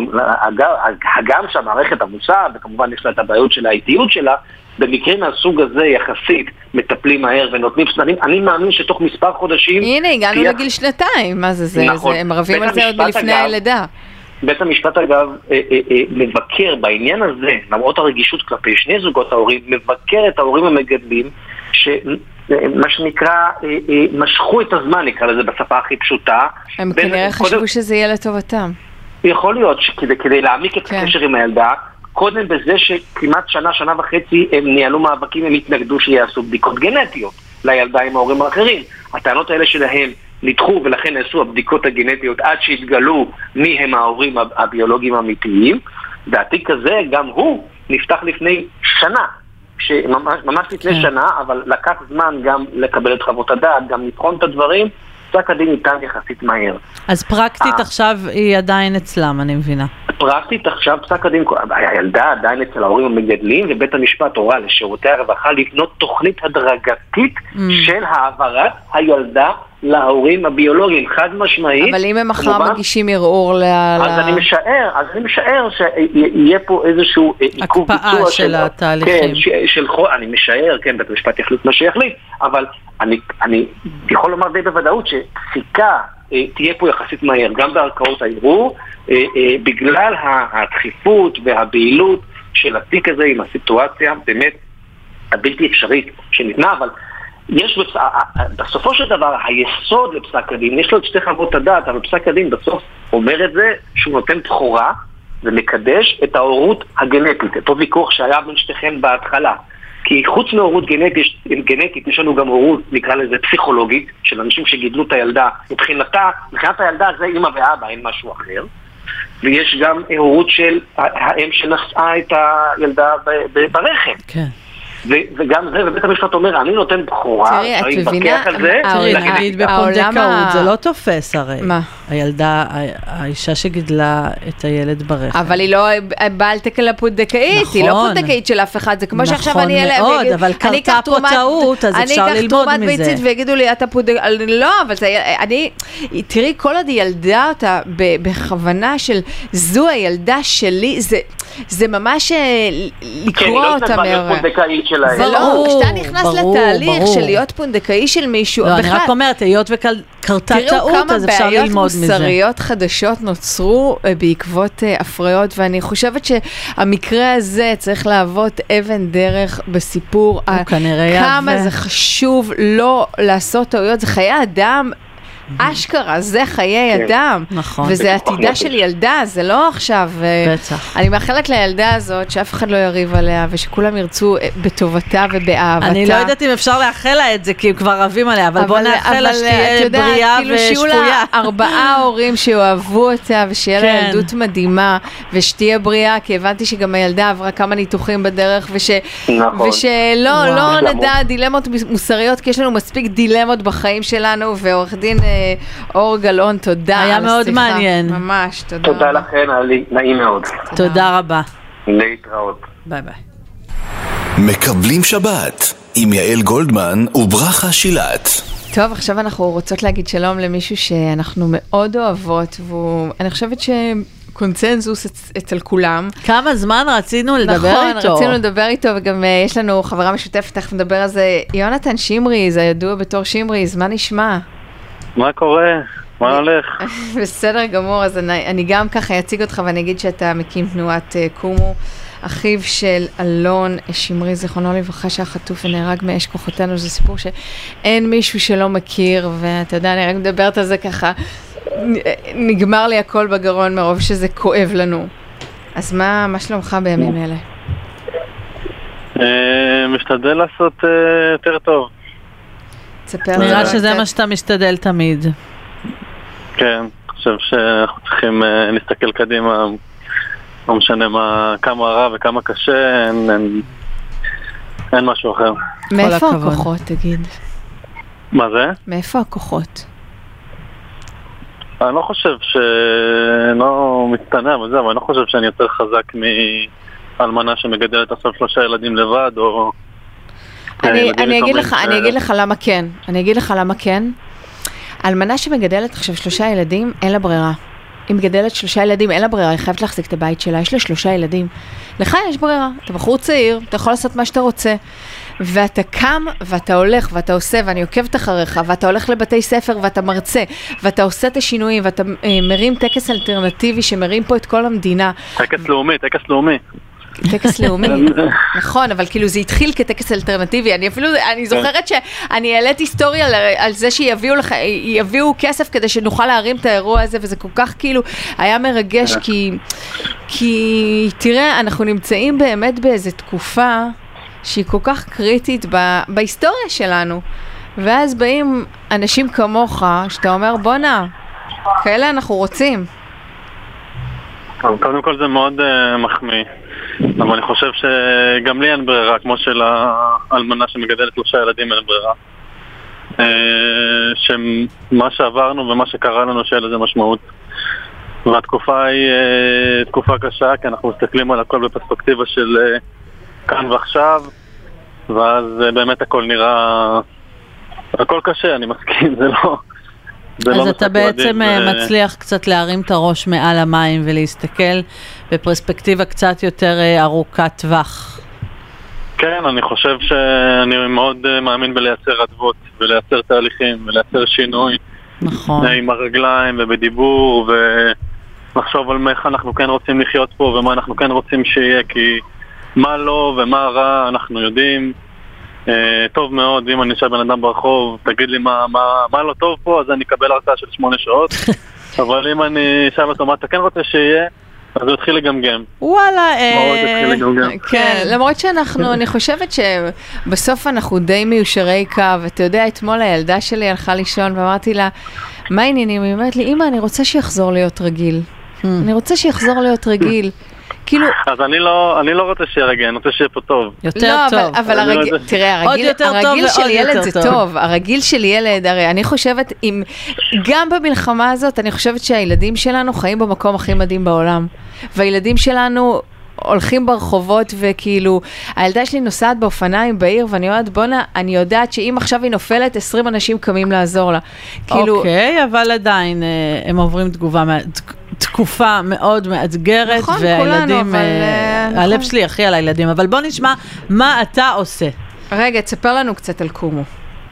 הגם שהמערכת עמוסה, וכמובן יש לה את הבעיות של האיטיות שלה, במקרים מהסוג הזה יחסית מטפלים מהר ונותנים סננים, אני מאמין שתוך מספר חודשים... הנה, הגענו לגיל שנתיים, מה זה זה? הם רבים על זה עוד מלפני הלידה. בית המשפט אגב מבקר בעניין הזה, למרות הרגישות כלפי שני זוגות ההורים, מבקר את ההורים המגדלים, ש... מה שנקרא, משכו את הזמן, נקרא לזה בשפה הכי פשוטה. הם כנראה חשבו שזה יהיה לטובתם. יכול להיות שכדי להעמיק את הקשר עם הילדה, קודם בזה שכמעט שנה, שנה וחצי הם ניהלו מאבקים, הם התנגדו שיעשו בדיקות גנטיות לילדה עם ההורים האחרים. הטענות האלה שלהם נדחו ולכן נעשו הבדיקות הגנטיות עד שהתגלו מי הם ההורים הביולוגיים האמיתיים, והתיק הזה גם הוא נפתח לפני שנה. שממש ממש לפני שנה, אבל לקח זמן גם לקבל את חוות הדעת, גם לבחון את הדברים, פסק הדין ניתן יחסית מהר. אז פרקטית עכשיו היא עדיין אצלם, אני מבינה. פרקטית עכשיו פסק הדין, הילדה עדיין אצל ההורים המגדלים, ובית המשפט הורה לשירותי הרווחה לבנות תוכנית הדרגתית של העברת הילדה להורים הביולוגיים, חד משמעית. אבל אם הם מחר מגישים ערעור ל... אז אני משער, אז אני משער שיהיה פה איזשהו עיכוב ביצוע של התהליכים. כן, של חול, אני משער, כן, בית המשפט יחליט מה שיחליט, אבל אני, אני יכול לומר די בוודאות שפסיקה תהיה פה יחסית מהר, גם בערכאות הערעור, בגלל הדחיפות והבהילות של התיק הזה עם הסיטואציה באמת הבלתי אפשרית שניתנה, אבל יש בפס... בסופו של דבר היסוד לפסק הדין, יש לו את שתי חוות הדעת, אבל פסק הדין בסוף אומר את זה שהוא נותן בחורה ומקדש את ההורות הגנטית, אותו ויכוח שהיה בין שתיכן בהתחלה, כי חוץ מהורות גנטית, גנטית יש לנו גם הורות, נקרא לזה פסיכולוגית, של אנשים שגידלו את הילדה, מבחינתה, מבחינת הילדה זה אמא ואבא, אין משהו אחר, ויש גם הורות של האם שנשאה את הילדה ברחם. כן. וגם זה, ובית המשפט אומר, אני נותן בחורה, אני מתבקח על זה. תראי, נגיד בפונדקאות, זה לא תופס הרי. מה? הילדה, האישה שגידלה את הילד ברחם. אבל היא לא בעל תקן לפונדקאית, היא לא פונדקאית של אף אחד, זה כמו שעכשיו אני אלה, נכון מאוד, אבל קרתה פה טעות, אז אפשר ללמוד מזה. אני אקח תרומת ביצית ויגידו לי, אתה פונדקאית, לא, אבל אני, תראי, כל עוד היא ילדה אותה בכוונה של זו הילדה שלי, זה ממש לקרוא אותה מהר. ברור, כשאתה נכנס לתהליך של להיות פונדקאי של מישהו, אני רק אומרת, היות וקרתה טעות, אז אפשר ללמוד מזה. תראו כמה בעיות מוסריות חדשות נוצרו בעקבות הפריות, ואני חושבת שהמקרה הזה צריך להוות אבן דרך בסיפור, כמה זה חשוב לא לעשות טעויות, זה חיי אדם, אשכרה, זה חיי אדם, נכון. וזה עתידה של ילדה, זה לא עכשיו. בטח. אני מאחלת לילדה הזאת שאף אחד לא יריב עליה, ושכולם ירצו בטובתה ובאהבתה. אני לא יודעת אם אפשר לאחל לה את זה, כי הם כבר רבים עליה, אבל בוא נאחל לה שתהיה בריאה ושפויה. שיהיו לה ארבעה הורים שאוהבו אותה, ושיהיה לה ילדות מדהימה, ושתהיה בריאה, כי הבנתי שגם הילדה עברה כמה ניתוחים בדרך, ושלא נדע דילמות מוסריות, כי יש לנו מספיק דילמות בחיים שלנו, ועורך דין אור גלאון, תודה היה על מאוד השיחה. מעניין. ממש, תודה. תודה לכן, היה לי נעים מאוד. תודה רבה. להתראות. ביי ביי. מקבלים שבת עם יעל גולדמן וברכה שילת. טוב, עכשיו אנחנו רוצות להגיד שלום למישהו שאנחנו מאוד אוהבות, ואני חושבת שקונצנזוס אצל כולם. כמה זמן רצינו לדבר נכון, איתו. נכון, רצינו לדבר איתו, וגם uh, יש לנו חברה משותפת, תכף נדבר על זה. יונתן שמריז, הידוע בתור שמריז, מה נשמע? מה קורה? מה הולך? בסדר גמור, אז אני, אני גם ככה אציג אותך ואני אגיד שאתה מקים תנועת uh, קומו, אחיו של אלון שמריז, זיכרונו לברכה, שהחטוף ונהרג מאש כוחותינו. זה סיפור שאין מישהו שלא מכיר, ואתה יודע, אני רק מדברת על זה ככה, נגמר לי הכל בגרון מרוב שזה כואב לנו. אז מה, מה שלומך בימים אלה? משתדל לעשות יותר טוב. נראה שזה מה שאתה משתדל תמיד. כן, אני חושב שאנחנו צריכים להסתכל קדימה, לא משנה מה, כמה רע וכמה קשה, אין, אין, אין משהו אחר. מאיפה הכוחות, תגיד? מה זה? מאיפה הכוחות? אני לא חושב שלא מצטנע וזה, אבל אני לא חושב שאני יותר חזק מאלמנה שמגדלת עכשיו שלושה ילדים לבד, או... אני, אני אגיד לך, אני אגיד לך למה כן. אני אגיד לך למה כן. אלמנה שמגדלת עכשיו שלושה ילדים, אין לה ברירה. היא מגדלת שלושה ילדים, אין לה ברירה, היא חייבת להחזיק את הבית שלה, יש לה שלושה ילדים. לך יש ברירה, אתה בחור צעיר, אתה יכול לעשות מה שאתה רוצה, ואתה קם, ואתה הולך, ואתה עושה, ואני עוקבת אחריך, ואתה הולך לבתי ספר, ואתה מרצה, ואתה עושה את השינויים, ואתה אה, מרים טקס אלטרנטיבי, שמרים פה את כל המדינה. טקס לאומי, טקס לאומי. טקס לאומי, נכון, אבל כאילו זה התחיל כטקס אלטרנטיבי. אני אפילו, אני זוכרת שאני העלית היסטוריה על זה שיביאו לך, יביאו כסף כדי שנוכל להרים את האירוע הזה, וזה כל כך כאילו היה מרגש, כי, כי תראה, אנחנו נמצאים באמת באיזו תקופה שהיא כל כך קריטית בהיסטוריה שלנו, ואז באים אנשים כמוך, שאתה אומר, בונה, כאלה אנחנו רוצים. קודם כל זה מאוד uh, מחמיא, אבל אני חושב שגם לי אין ברירה, כמו של האלמנה שמגדלת שלושה ילדים אין ברירה. Uh, שמה שעברנו ומה שקרה לנו שאלה זה משמעות. והתקופה היא uh, תקופה קשה, כי אנחנו מסתכלים על הכל בפרספקטיבה של uh, כאן ועכשיו, ואז uh, באמת הכל נראה... הכל קשה, אני מסכים, זה לא... אז אתה בעצם מצליח קצת להרים את הראש מעל המים ולהסתכל בפרספקטיבה קצת יותר ארוכת טווח. כן, אני חושב שאני מאוד מאמין בלייצר אדוות ולייצר תהליכים ולייצר שינוי. נכון. עם הרגליים ובדיבור ולחשוב על איך אנחנו כן רוצים לחיות פה ומה אנחנו כן רוצים שיהיה, כי מה לא ומה רע אנחנו יודעים. Uh, טוב מאוד, אם אני אשאל בן אדם ברחוב, תגיד לי מה, מה, מה לא טוב פה, אז אני אקבל הרצאה של שמונה שעות. אבל אם אני אשאל אותו מה אתה כן רוצה שיהיה, אז הוא התחיל לגמגם. וואלה, כן, למרות שאנחנו, אני חושבת שבסוף אנחנו די מיושרי קו, ואתה יודע, אתמול הילדה שלי הלכה לישון, ואמרתי לה, מה העניינים? היא אומרת לי, אמא, אני רוצה שיחזור להיות רגיל. אני רוצה שיחזור להיות רגיל. כאילו... אז אני לא, אני לא רוצה שיהיה רגע, אני רוצה שיהיה פה טוב. יותר לא, טוב. אבל, אבל הרגיל, תראה, הרגיל, הרגיל של ילד זה טוב. טוב. הרגיל של ילד, הרי אני חושבת, אם, גם במלחמה הזאת, אני חושבת שהילדים שלנו חיים במקום הכי מדהים בעולם. והילדים שלנו הולכים ברחובות, וכאילו, הילדה שלי נוסעת באופניים בעיר, ואני אומרת, בונה, אני יודעת שאם עכשיו היא נופלת, עשרים אנשים קמים לעזור לה. כאילו... אוקיי, אבל עדיין הם עוברים תגובה... תקופה מאוד מאתגרת, נכון, והילדים, כולנו, אבל... הלב נכון. שלי הכי על הילדים, אבל בוא נשמע מה אתה עושה. רגע, תספר לנו קצת על קומו.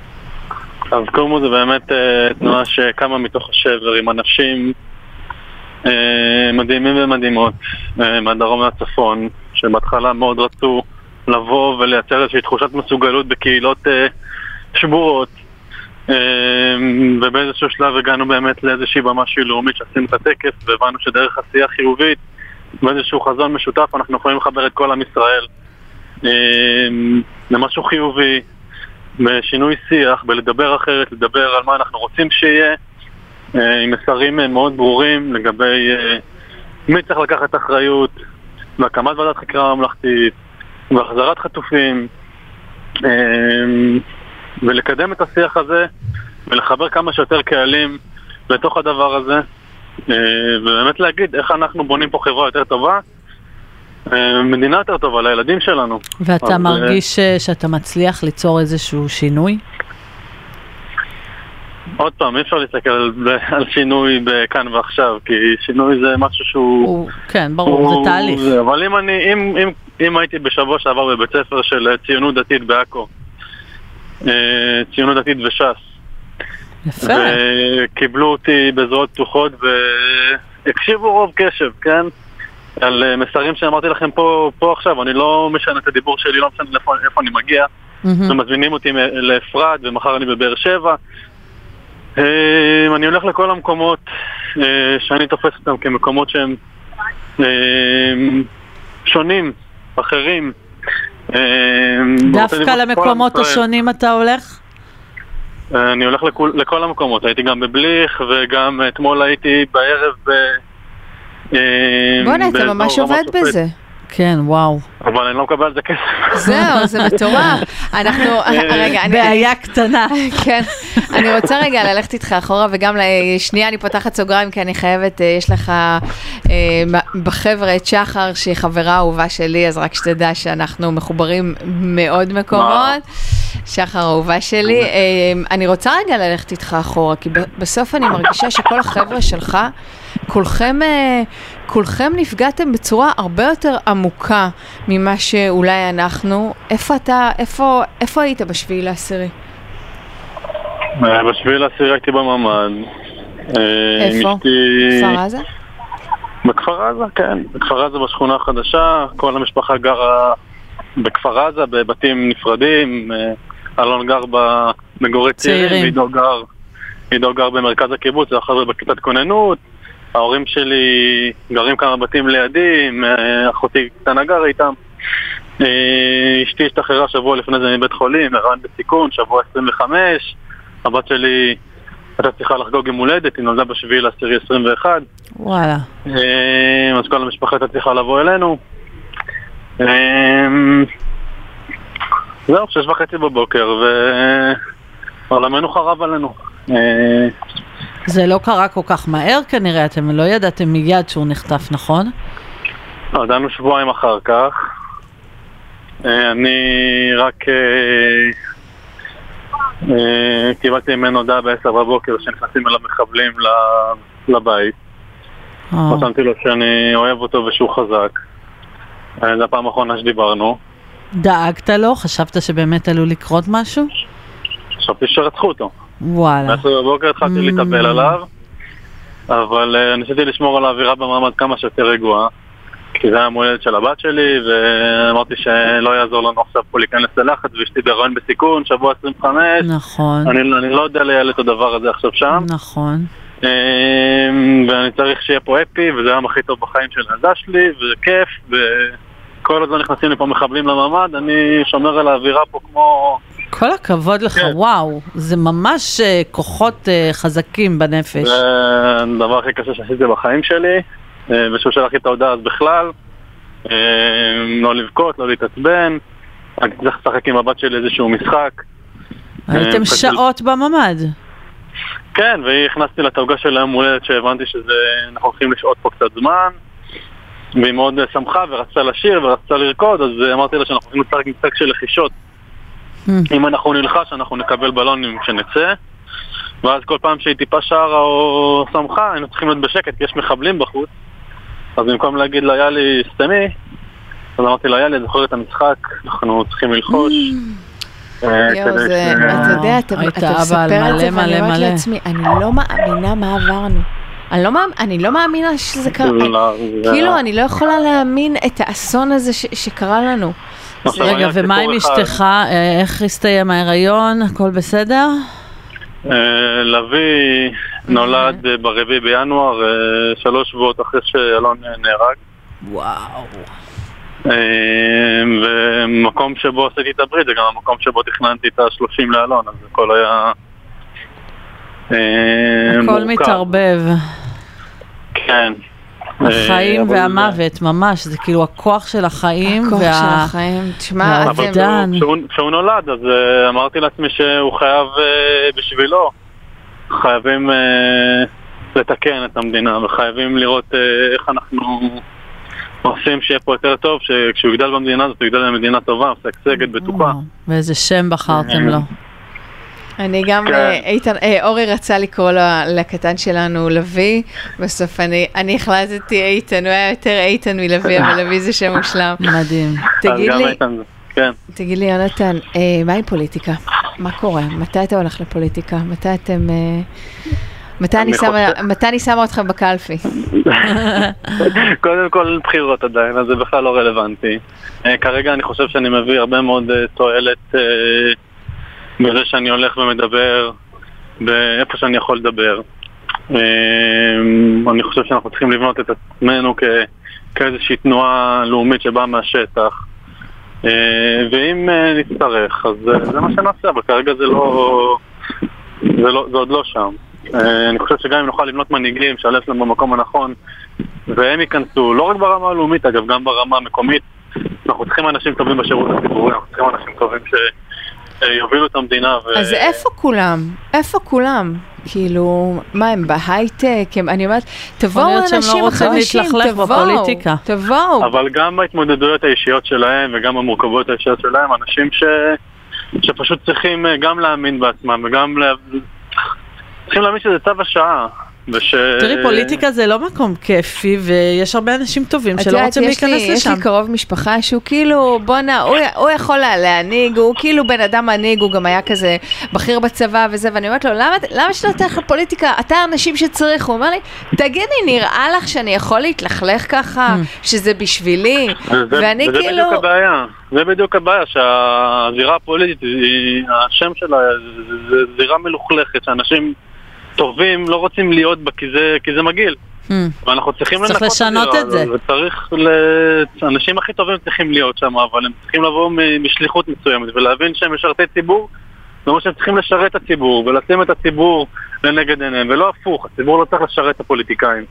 אז קומו זה באמת uh, תנועה שקמה מתוך השבר עם אנשים uh, מדהימים ומדהימות, uh, מהדרום מהצפון, שבהתחלה מאוד רצו לבוא ולייצר איזושהי תחושת מסוגלות בקהילות uh, שבורות, ובאיזשהו שלב הגענו באמת לאיזושהי במה שהיא לאומית שעשינו את הטקס, והבנו שדרך עשייה חיובית באיזשהו חזון משותף אנחנו יכולים לחבר את כל עם ישראל למשהו חיובי, בשינוי שיח, בלדבר אחרת, לדבר על מה אנחנו רוצים שיהיה, עם מסרים מאוד ברורים לגבי מי צריך לקחת אחריות, והקמת ועדת חקירה ממלכתית, והחזרת חטופים, ולקדם את השיח הזה ולחבר כמה שיותר קהלים לתוך הדבר הזה, ובאמת להגיד איך אנחנו בונים פה חברה יותר טובה, מדינה יותר טובה לילדים שלנו. ואתה מרגיש שאתה מצליח ליצור איזשהו שינוי? עוד פעם, אי אפשר להסתכל על, על שינוי בכאן ועכשיו, כי שינוי זה משהו שהוא... הוא, כן, ברור, הוא, זה תהליך. זה, אבל אם, אני, אם, אם, אם הייתי בשבוע שעבר בבית ספר של ציונות דתית בעכו, ציונות דתית וש"ס, יפה. וקיבלו אותי בזרועות פתוחות והקשיבו רוב קשב, כן? על מסרים שאמרתי לכם פה, פה עכשיו, אני לא משנה את הדיבור שלי, לא משנה איפה, איפה אני מגיע, mm-hmm. ומזמינים אותי לאפרת, ומחר אני בבאר שבע. אני הולך לכל המקומות שאני תופס אותם כמקומות שהם שונים, אחרים. דווקא למקומות השונים אתה הולך? אני הולך לכל, לכל המקומות, הייתי גם בבליך וגם אתמול הייתי בערב ב... בוא'נה, אתה ממש עובד בזה. כן, וואו. אבל אני לא מקבל על זה כסף. זהו, זה מטורף. אנחנו, רגע, אני... בעיה קטנה. כן. אני רוצה רגע ללכת איתך אחורה, וגם שנייה אני פותחת סוגריים, כי אני חייבת, יש לך בחבר'ה את שחר, שהיא חברה אהובה שלי, אז רק שתדע שאנחנו מחוברים מאוד מקומות. שחר אהובה שלי. אני רוצה רגע ללכת איתך אחורה, כי בסוף אני מרגישה שכל החבר'ה שלך, כולכם, כולכם נפגעתם בצורה הרבה יותר עמוקה ממה שאולי אנחנו. איפה אתה, איפה, איפה היית בשביעי לעשירי? בשביעי לעשירי הייתי בממ"ד. איפה? בכפר עזה? בכפר עזה, כן. בכפר עזה בשכונה החדשה, כל המשפחה גרה בכפר עזה, בבתים נפרדים. אלון גר במגורי צעירים, עידו גר, עידו גר במרכז הקיבוץ, זה אחר בכיתת כוננות. ההורים שלי גרים כמה בתים לידי, אחותי קטנה גרה איתם. אשתי השתחררה שבוע לפני זה מבית חולים, הרען בסיכון, שבוע עשרים וחמש. הבת שלי הייתה צריכה לחגוג יום הולדת, היא נולדה בשביעי לעשירי עשרים ואחת. וואלה. אז כל המשפחה הייתה צריכה לבוא אלינו. זהו, שש וחצי בבוקר, ועולמנו חרב עלינו. זה לא קרה כל כך מהר כנראה, אתם לא ידעתם מיד שהוא נחטף, נכון? ידענו שבועיים אחר כך. אני רק קיבלתי ממנו הודעה בעשר בבוקר שנכנסים אליו מחבלים לבית. חשבתי לו שאני אוהב אותו ושהוא חזק. זו הפעם האחרונה שדיברנו. דאגת לו? חשבת שבאמת עלול לקרות משהו? חשבתי שרצחו אותו. וואלה. בעשר בבוקר התחלתי mm. להתאבל עליו, אבל uh, ניסיתי לשמור על האווירה במעמד כמה שיותר רגועה, כי זה היה המולדת של הבת שלי, ואמרתי שלא יעזור לנו עכשיו פה להיכנס ללחץ, ואשתי בהיריון בסיכון, שבוע עשרים וחמש. נכון. אני, אני לא יודע לייעל את הדבר הזה עכשיו שם. נכון. Um, ואני צריך שיהיה פה אפי, וזה היום הכי טוב בחיים של הילדה שלי, וזה כיף, וכל הזמן נכנסים לפה מחבלים למעמד, אני שומר על האווירה פה כמו... כל הכבוד לך, כן. וואו, זה ממש uh, כוחות uh, חזקים בנפש. זה הדבר הכי קשה שעשיתי בחיים שלי, uh, ושהוא שלח לי את ההודעה אז בכלל, uh, לא לבכות, לא להתעצבן, אני צריך לשחק עם הבת שלי איזשהו משחק. הייתם uh, שעות של... בממד. כן, והכנסתי לתאוגה של היום הולדת שהבנתי שאנחנו הולכים לשעות פה קצת זמן, והיא מאוד שמחה ורצתה לשיר ורצתה לרקוד, אז אמרתי לה שאנחנו הולכים לשחק משחק של לחישות. אם אנחנו נלחש, אנחנו נקבל בלונים כשנצא, ואז כל פעם שהיא טיפה שרה או שמחה, היינו צריכים להיות בשקט, כי יש מחבלים בחוץ. אז במקום להגיד לה, יאלי, סתמי, אז אמרתי לה, יאלי, זוכר את המשחק, אנחנו צריכים ללחוש. יואו, זה, אתה יודע, אתה מספר את זה, ואני אומרת לעצמי, אני לא מאמינה מה עברנו. אני לא מאמינה שזה קרה. כאילו, אני לא יכולה להאמין את האסון הזה שקרה לנו. רגע, ומה עם אשתך? איך הסתיים ההיריון? הכל בסדר? לוי נולד ברביעי בינואר, שלוש שבועות אחרי שאלון נהרג. וואו. ומקום שבו עשיתי את הברית, זה גם המקום שבו תכננתי את השלושים לאלון, אז הכל היה מורכב. הכל מתערבב. כן. החיים והמוות, ממש, זה כאילו הכוח של החיים. הכוח של החיים, תשמע, כשהוא נולד, אז אמרתי לעצמי שהוא חייב בשבילו חייבים אה, לתקן את המדינה, וחייבים לראות אה, איך אנחנו עושים שיהיה פה יותר טוב, שכשהוא יגדל במדינה הזאת, הוא יגדל במדינה טובה, משגשגת, בטוחה. ואיזה שם בחרתם לו. אני גם, איתן, אורי רצה לקרוא לקטן שלנו לוי, בסוף אני, אני החלטתי איתן, הוא היה יותר איתן מלוי, אבל לוי זה שם מושלם. מדהים. תגיד לי, כן. תגיד לי, יונתן, מה עם פוליטיקה? מה קורה? מתי אתה הולך לפוליטיקה? מתי אתם... מתי אני שמה, מתי אני שמה אתכם בקלפי? קודם כל בחירות עדיין, אז זה בכלל לא רלוונטי. כרגע אני חושב שאני מביא הרבה מאוד תועלת בזה שאני הולך ומדבר באיפה שאני יכול לדבר. אני חושב שאנחנו צריכים לבנות את עצמנו כאיזושהי תנועה לאומית שבאה מהשטח. ואם נצטרך, אז זה מה שנעשה, אבל כרגע זה לא, זה לא, זה עוד לא שם. אני חושב שגם אם נוכל לבנות מנהיגים שהלב שלהם במקום הנכון והם ייכנסו, לא רק ברמה הלאומית אגב, גם ברמה המקומית, אנחנו צריכים אנשים טובים בשירות הציבורי, אנחנו צריכים אנשים טובים שיובילו את המדינה. אז איפה כולם? איפה כולם? כאילו, מה הם בהייטק? אני אומרת, תבואו אנשים חדשים, תבואו, תבואו. אבל גם בהתמודדויות האישיות שלהם וגם במורכבויות האישיות שלהם, אנשים שפשוט צריכים גם להאמין בעצמם וגם צריכים להאמין שזה צו השעה. תראי, פוליטיקה זה לא מקום כיפי, ויש הרבה אנשים טובים שלא רוצים להיכנס לשם. יש לי קרוב משפחה שהוא כאילו, בונה, הוא יכול להנהיג, הוא כאילו בן אדם מנהיג, הוא גם היה כזה בכיר בצבא וזה, ואני אומרת לו, למה שאתה תלך לפוליטיקה? אתה האנשים שצריך. הוא אומר לי, תגידי, נראה לך שאני יכול להתלכלך ככה, שזה בשבילי? ואני כאילו... זה בדיוק הבעיה. זה בדיוק הבעיה, שהזירה הפוליטית, השם שלה, זה זירה מלוכלכת, שאנשים טובים לא רוצים להיות בה, כי זה, כי זה מגיל. ואנחנו צריכים צריך לשנות את זה. וצריך, האנשים הכי טובים צריכים להיות שם, אבל הם צריכים לבוא משליחות מסוימת, ולהבין שהם משרתי ציבור, זאת אומרת שהם צריכים לשרת את הציבור, ולשים את הציבור לנגד עיניהם, ולא הפוך, הציבור לא צריך לשרת את הפוליטיקאים.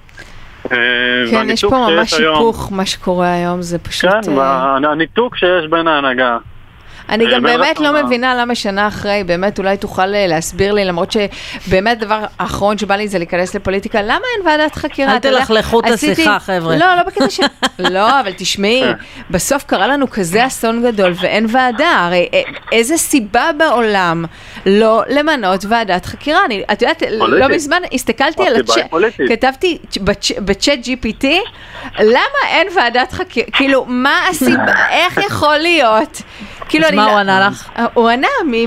כן, יש פה ממש היפוך מה שקורה היום, זה פשוט... כן, הניתוק שיש בין ההנהגה. אני גם באמת לא מבינה למה שנה אחרי, באמת אולי תוכל להסביר לי, למרות שבאמת דבר האחרון שבא לי זה להיכנס לפוליטיקה, למה אין ועדת חקירה? אל תלכלכו את השיחה, חבר'ה. לא, לא בקטע ש... לא, אבל תשמעי, בסוף קרה לנו כזה אסון גדול ואין ועדה, הרי איזה סיבה בעולם לא למנות ועדת חקירה? את יודעת, לא מזמן הסתכלתי על הצ'אט, כתבתי בצ'אט ג'י פי טי, למה אין ועדת חקירה? כאילו, מה הסיבה? איך יכול להיות? אז מה הוא ענה לך? הוא ענה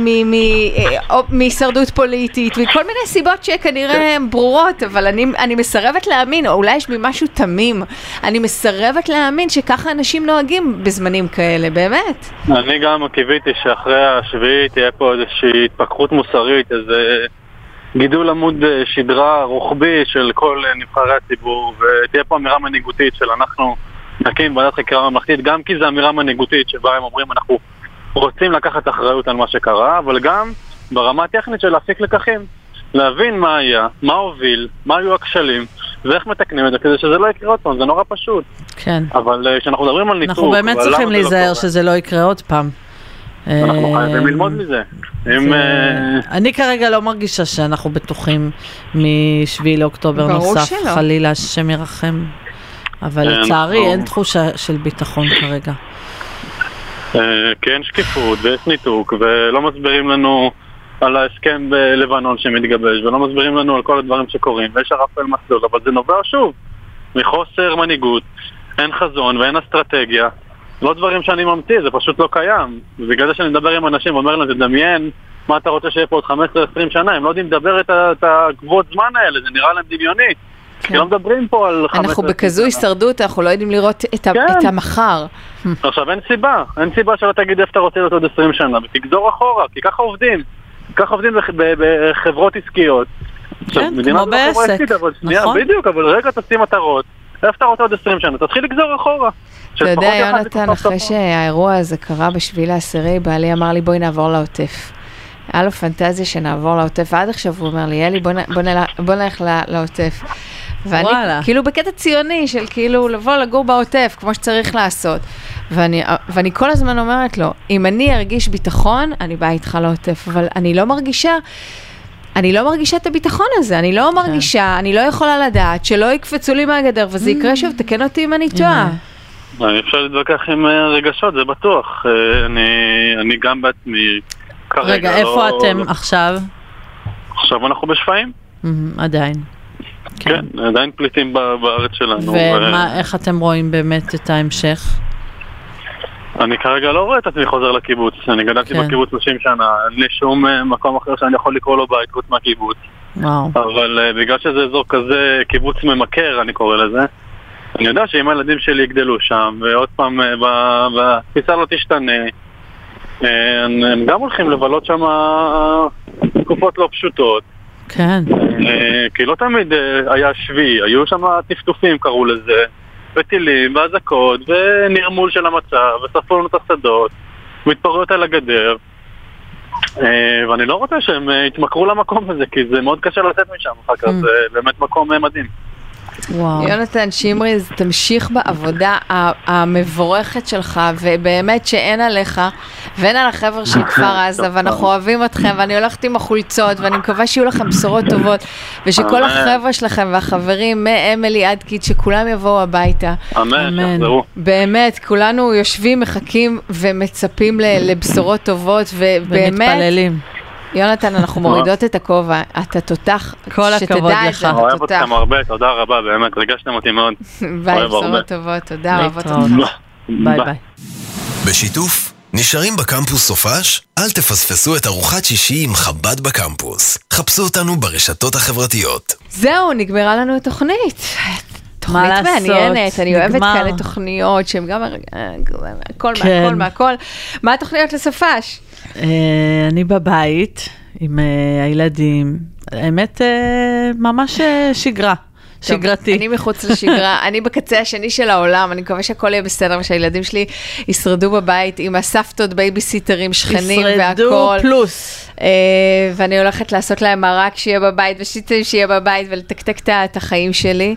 מהישרדות פוליטית וכל מיני סיבות שכנראה הן ברורות, אבל אני מסרבת להאמין, או אולי יש בי משהו תמים, אני מסרבת להאמין שככה אנשים נוהגים בזמנים כאלה, באמת. אני גם קיוויתי שאחרי השביעי תהיה פה איזושהי התפכחות מוסרית, איזה גידול עמוד שדרה רוחבי של כל נבחרי הציבור, ותהיה פה אמירה מנהיגותית של אנחנו נקים ועדת חקירה ממלכתית, גם כי זו אמירה מנהיגותית שבה הם אומרים אנחנו רוצים לקחת אחריות על מה שקרה, אבל גם ברמה הטכנית של להפיק לקחים, להבין מה היה, מה הוביל, מה היו הכשלים, ואיך מתקנים את זה, כדי שזה לא יקרה עוד פעם, זה נורא פשוט. כן. אבל כשאנחנו מדברים על ניתוק... אנחנו באמת צריכים להיזהר שזה לא יקרה עוד פעם. אנחנו חייבים ללמוד מזה. אני כרגע לא מרגישה שאנחנו בטוחים משביעי לאוקטובר נוסף, חלילה השם ירחם. אבל לצערי אין תחושה של ביטחון כרגע. כן, שקיפות ויש ניתוק, ולא מסבירים לנו על ההסכם בלבנון שמתגבש, ולא מסבירים לנו על כל הדברים שקורים, ויש ערפל מסלול, אבל זה נובע שוב מחוסר מנהיגות, אין חזון ואין אסטרטגיה, לא דברים שאני ממציא, זה פשוט לא קיים. ובגלל זה שאני מדבר עם אנשים ואומר להם, תדמיין מה אתה רוצה שיהיה פה עוד חמש עשרה עשרים שנה, הם לא יודעים לדבר את הגבוהות זמן האלה, זה נראה להם דמיוני. כי לא מדברים פה על חמש עשרה. אנחנו בכזו הישרדות, אנחנו לא יודעים לראות את המחר. עכשיו אין סיבה, אין סיבה שלא תגיד איפה אתה רוצה להיות עוד עשרים שנה, ותגזור אחורה, כי ככה עובדים. ככה עובדים בחברות עסקיות. כן, כמו בעסק, נכון? בדיוק, אבל רגע תשים מטרות, איפה אתה רוצה עוד עשרים שנה, תתחיל לגזור אחורה. אתה יודע, יונתן, אחרי שהאירוע הזה קרה בשביל העשירי, בעלי אמר לי בואי נעבור לעוטף. היה לו פנטזיה שנעבור לעוטף, ועד עכשיו הוא אומר לי, אלי בוא נלך לעוטף. ואני כאילו בקטע ציוני של כאילו לבוא לגור בעוטף כמו שצריך לעשות, ואני, ואני כל הזמן אומרת לו, אם אני ארגיש ביטחון אני באה איתך לעוטף, אבל אני לא מרגישה אני לא מרגישה את הביטחון הזה, אני לא מרגישה, אני לא יכולה לדעת, שלא יקפצו לי מהגדר, וזה יקרה שוב, תקן אותי אם אני טועה. אני אפשר להתווכח עם רגשות, זה בטוח. אני גם בעצמי כרגע לא... רגע, איפה אתם עכשיו? עכשיו אנחנו בשפיים. עדיין. כן, עדיין פליטים בארץ שלנו. ואיך אתם רואים באמת את ההמשך? אני כרגע לא רואה את עצמי חוזר לקיבוץ. אני גדלתי בקיבוץ שלושים שנה, אין לי שום מקום אחר שאני יכול לקרוא לו בית חוץ מהקיבוץ. אבל בגלל שזה אזור כזה, קיבוץ ממכר, אני קורא לזה, אני יודע שאם הילדים שלי יגדלו שם, ועוד פעם, והתפיסה לא תשתנה, הם גם הולכים לבלות שם תקופות לא פשוטות. כן. כי לא תמיד היה שבי, היו שם טפטופים, קראו לזה, וטילים, והזקות, ונרמול של המצב, ושרפו לנו את השדות, והתפרעויות על הגדר. ואני לא רוצה שהם יתמכרו למקום הזה, כי זה מאוד קשה לצאת משם, אחר כך זה באמת מקום מדהים. וואו. יונתן שמרי, תמשיך בעבודה המבורכת שלך, ובאמת שאין עליך, ואין על החבר של כפר עזה, ואנחנו אוהבים אתכם, ואני הולכת עם החולצות, ואני מקווה שיהיו לכם בשורות טובות, ושכל החבר'ה שלכם והחברים, מאמילי עד קיד, שכולם יבואו הביתה. אמן, שחזרו. באמת, כולנו יושבים, מחכים, ומצפים לבשורות טובות, ובאמת... ומתפללים. יונתן, אנחנו מורידות את הכובע, אתה תותח, כל הכבוד לך. אוהב אותכם הרבה, תודה רבה, באמת, רגשתם אותי מאוד. ביי, בשורות טובות, תודה, אוהבות אותך. ביי ביי. בשיתוף, נשארים בקמפוס סופש? אל תפספסו את ארוחת שישי עם חב"ד בקמפוס. חפשו אותנו ברשתות החברתיות. זהו, נגמרה לנו התוכנית. תוכנית מעניינת, אני אוהבת כאלה תוכניות שהן גם הכל מהכל מהכל. מה התוכניות לסופש? אני בבית עם הילדים, האמת ממש שגרה, שגרתי. אני מחוץ לשגרה, אני בקצה השני של העולם, אני מקווה שהכל יהיה בסדר, ושהילדים שלי ישרדו בבית עם הסבתות, בייביסיטרים, שכנים והכל. ישרדו פלוס. ואני הולכת לעשות להם מרק שיהיה בבית, ושיצים שיהיה בבית, ולתקתק את החיים שלי.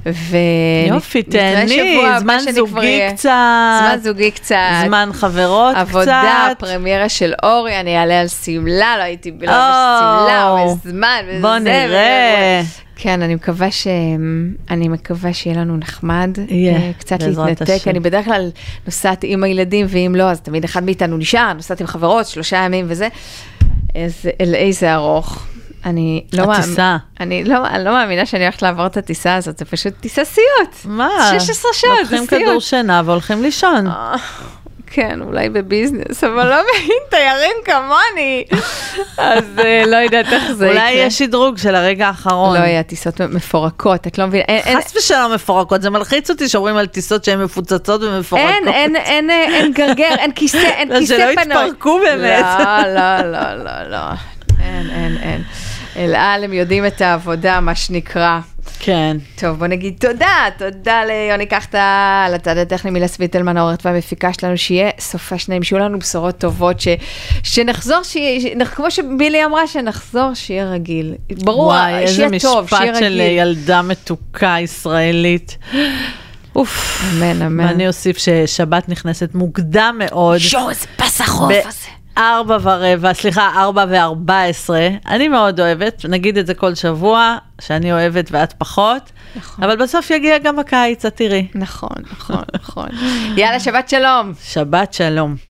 יופי, תהני, זמן זוגי קצת. זמן זוגי קצת. זמן חברות קצת. עבודה, פרמיירה של אורי, אני אעלה על סמלה, לא הייתי בלבש סמלה, בזמן, וזה. בוא נראה. כן, אני מקווה ש... אני מקווה שיהיה לנו נחמד, קצת להתנתק. אני בדרך כלל נוסעת עם הילדים, ואם לא, אז תמיד אחד מאיתנו נשאר, נוסעת עם חברות, שלושה ימים וזה. אז אל איזה ארוך. אני לא הטיסה. אני לא, אני לא מאמינה שאני הולכת לעבור את הטיסה הזאת, זה פשוט טיסה סיוט. מה? שש עשרה שעות, זה סיוט. לוקחים כדור שינה והולכים לישון. כן, אולי בביזנס, אבל לא מבין תיירים כמוני. אז לא יודעת איך זה יקרה. אולי יש שדרוג של הרגע האחרון. לא, היה טיסות מפורקות, את לא מבינה. חס ושלום מפורקות, זה מלחיץ אותי שאומרים על טיסות שהן מפוצצות ומפורקות. אין, אין, אין גרגר, אין כיסא, אין כיסא פנוי. שלא יתפרקו באמת. לא, לא, לא, לא, לא. אין, אין, אין. אלעל, הם יודעים את העבודה, מה שנקרא. כן. טוב, בוא נגיד תודה, תודה ליוני קחתה, על הצד הטכני מילה ויטלמן, העורכת והמפיקה שלנו, שיהיה סופה שניים, שיהיו לנו בשורות טובות, ש, שנחזור, שיהיה, כמו שבילי אמרה, שנחזור, שיהיה רגיל. ברור, וואי, שיהיה טוב, שיהיה רגיל. איזה משפט של ילדה מתוקה ישראלית. אוף. אמן, אמן. ואני אוסיף ששבת נכנסת מוקדם מאוד. שואו, איזה פס החוף הזה. ארבע ורבע, סליחה, ארבע וארבע עשרה. אני מאוד אוהבת, נגיד את זה כל שבוע, שאני אוהבת ואת פחות, נכון. אבל בסוף יגיע גם הקיץ, את תראי. נכון, נכון, נכון. יאללה, שבת שלום. שבת שלום.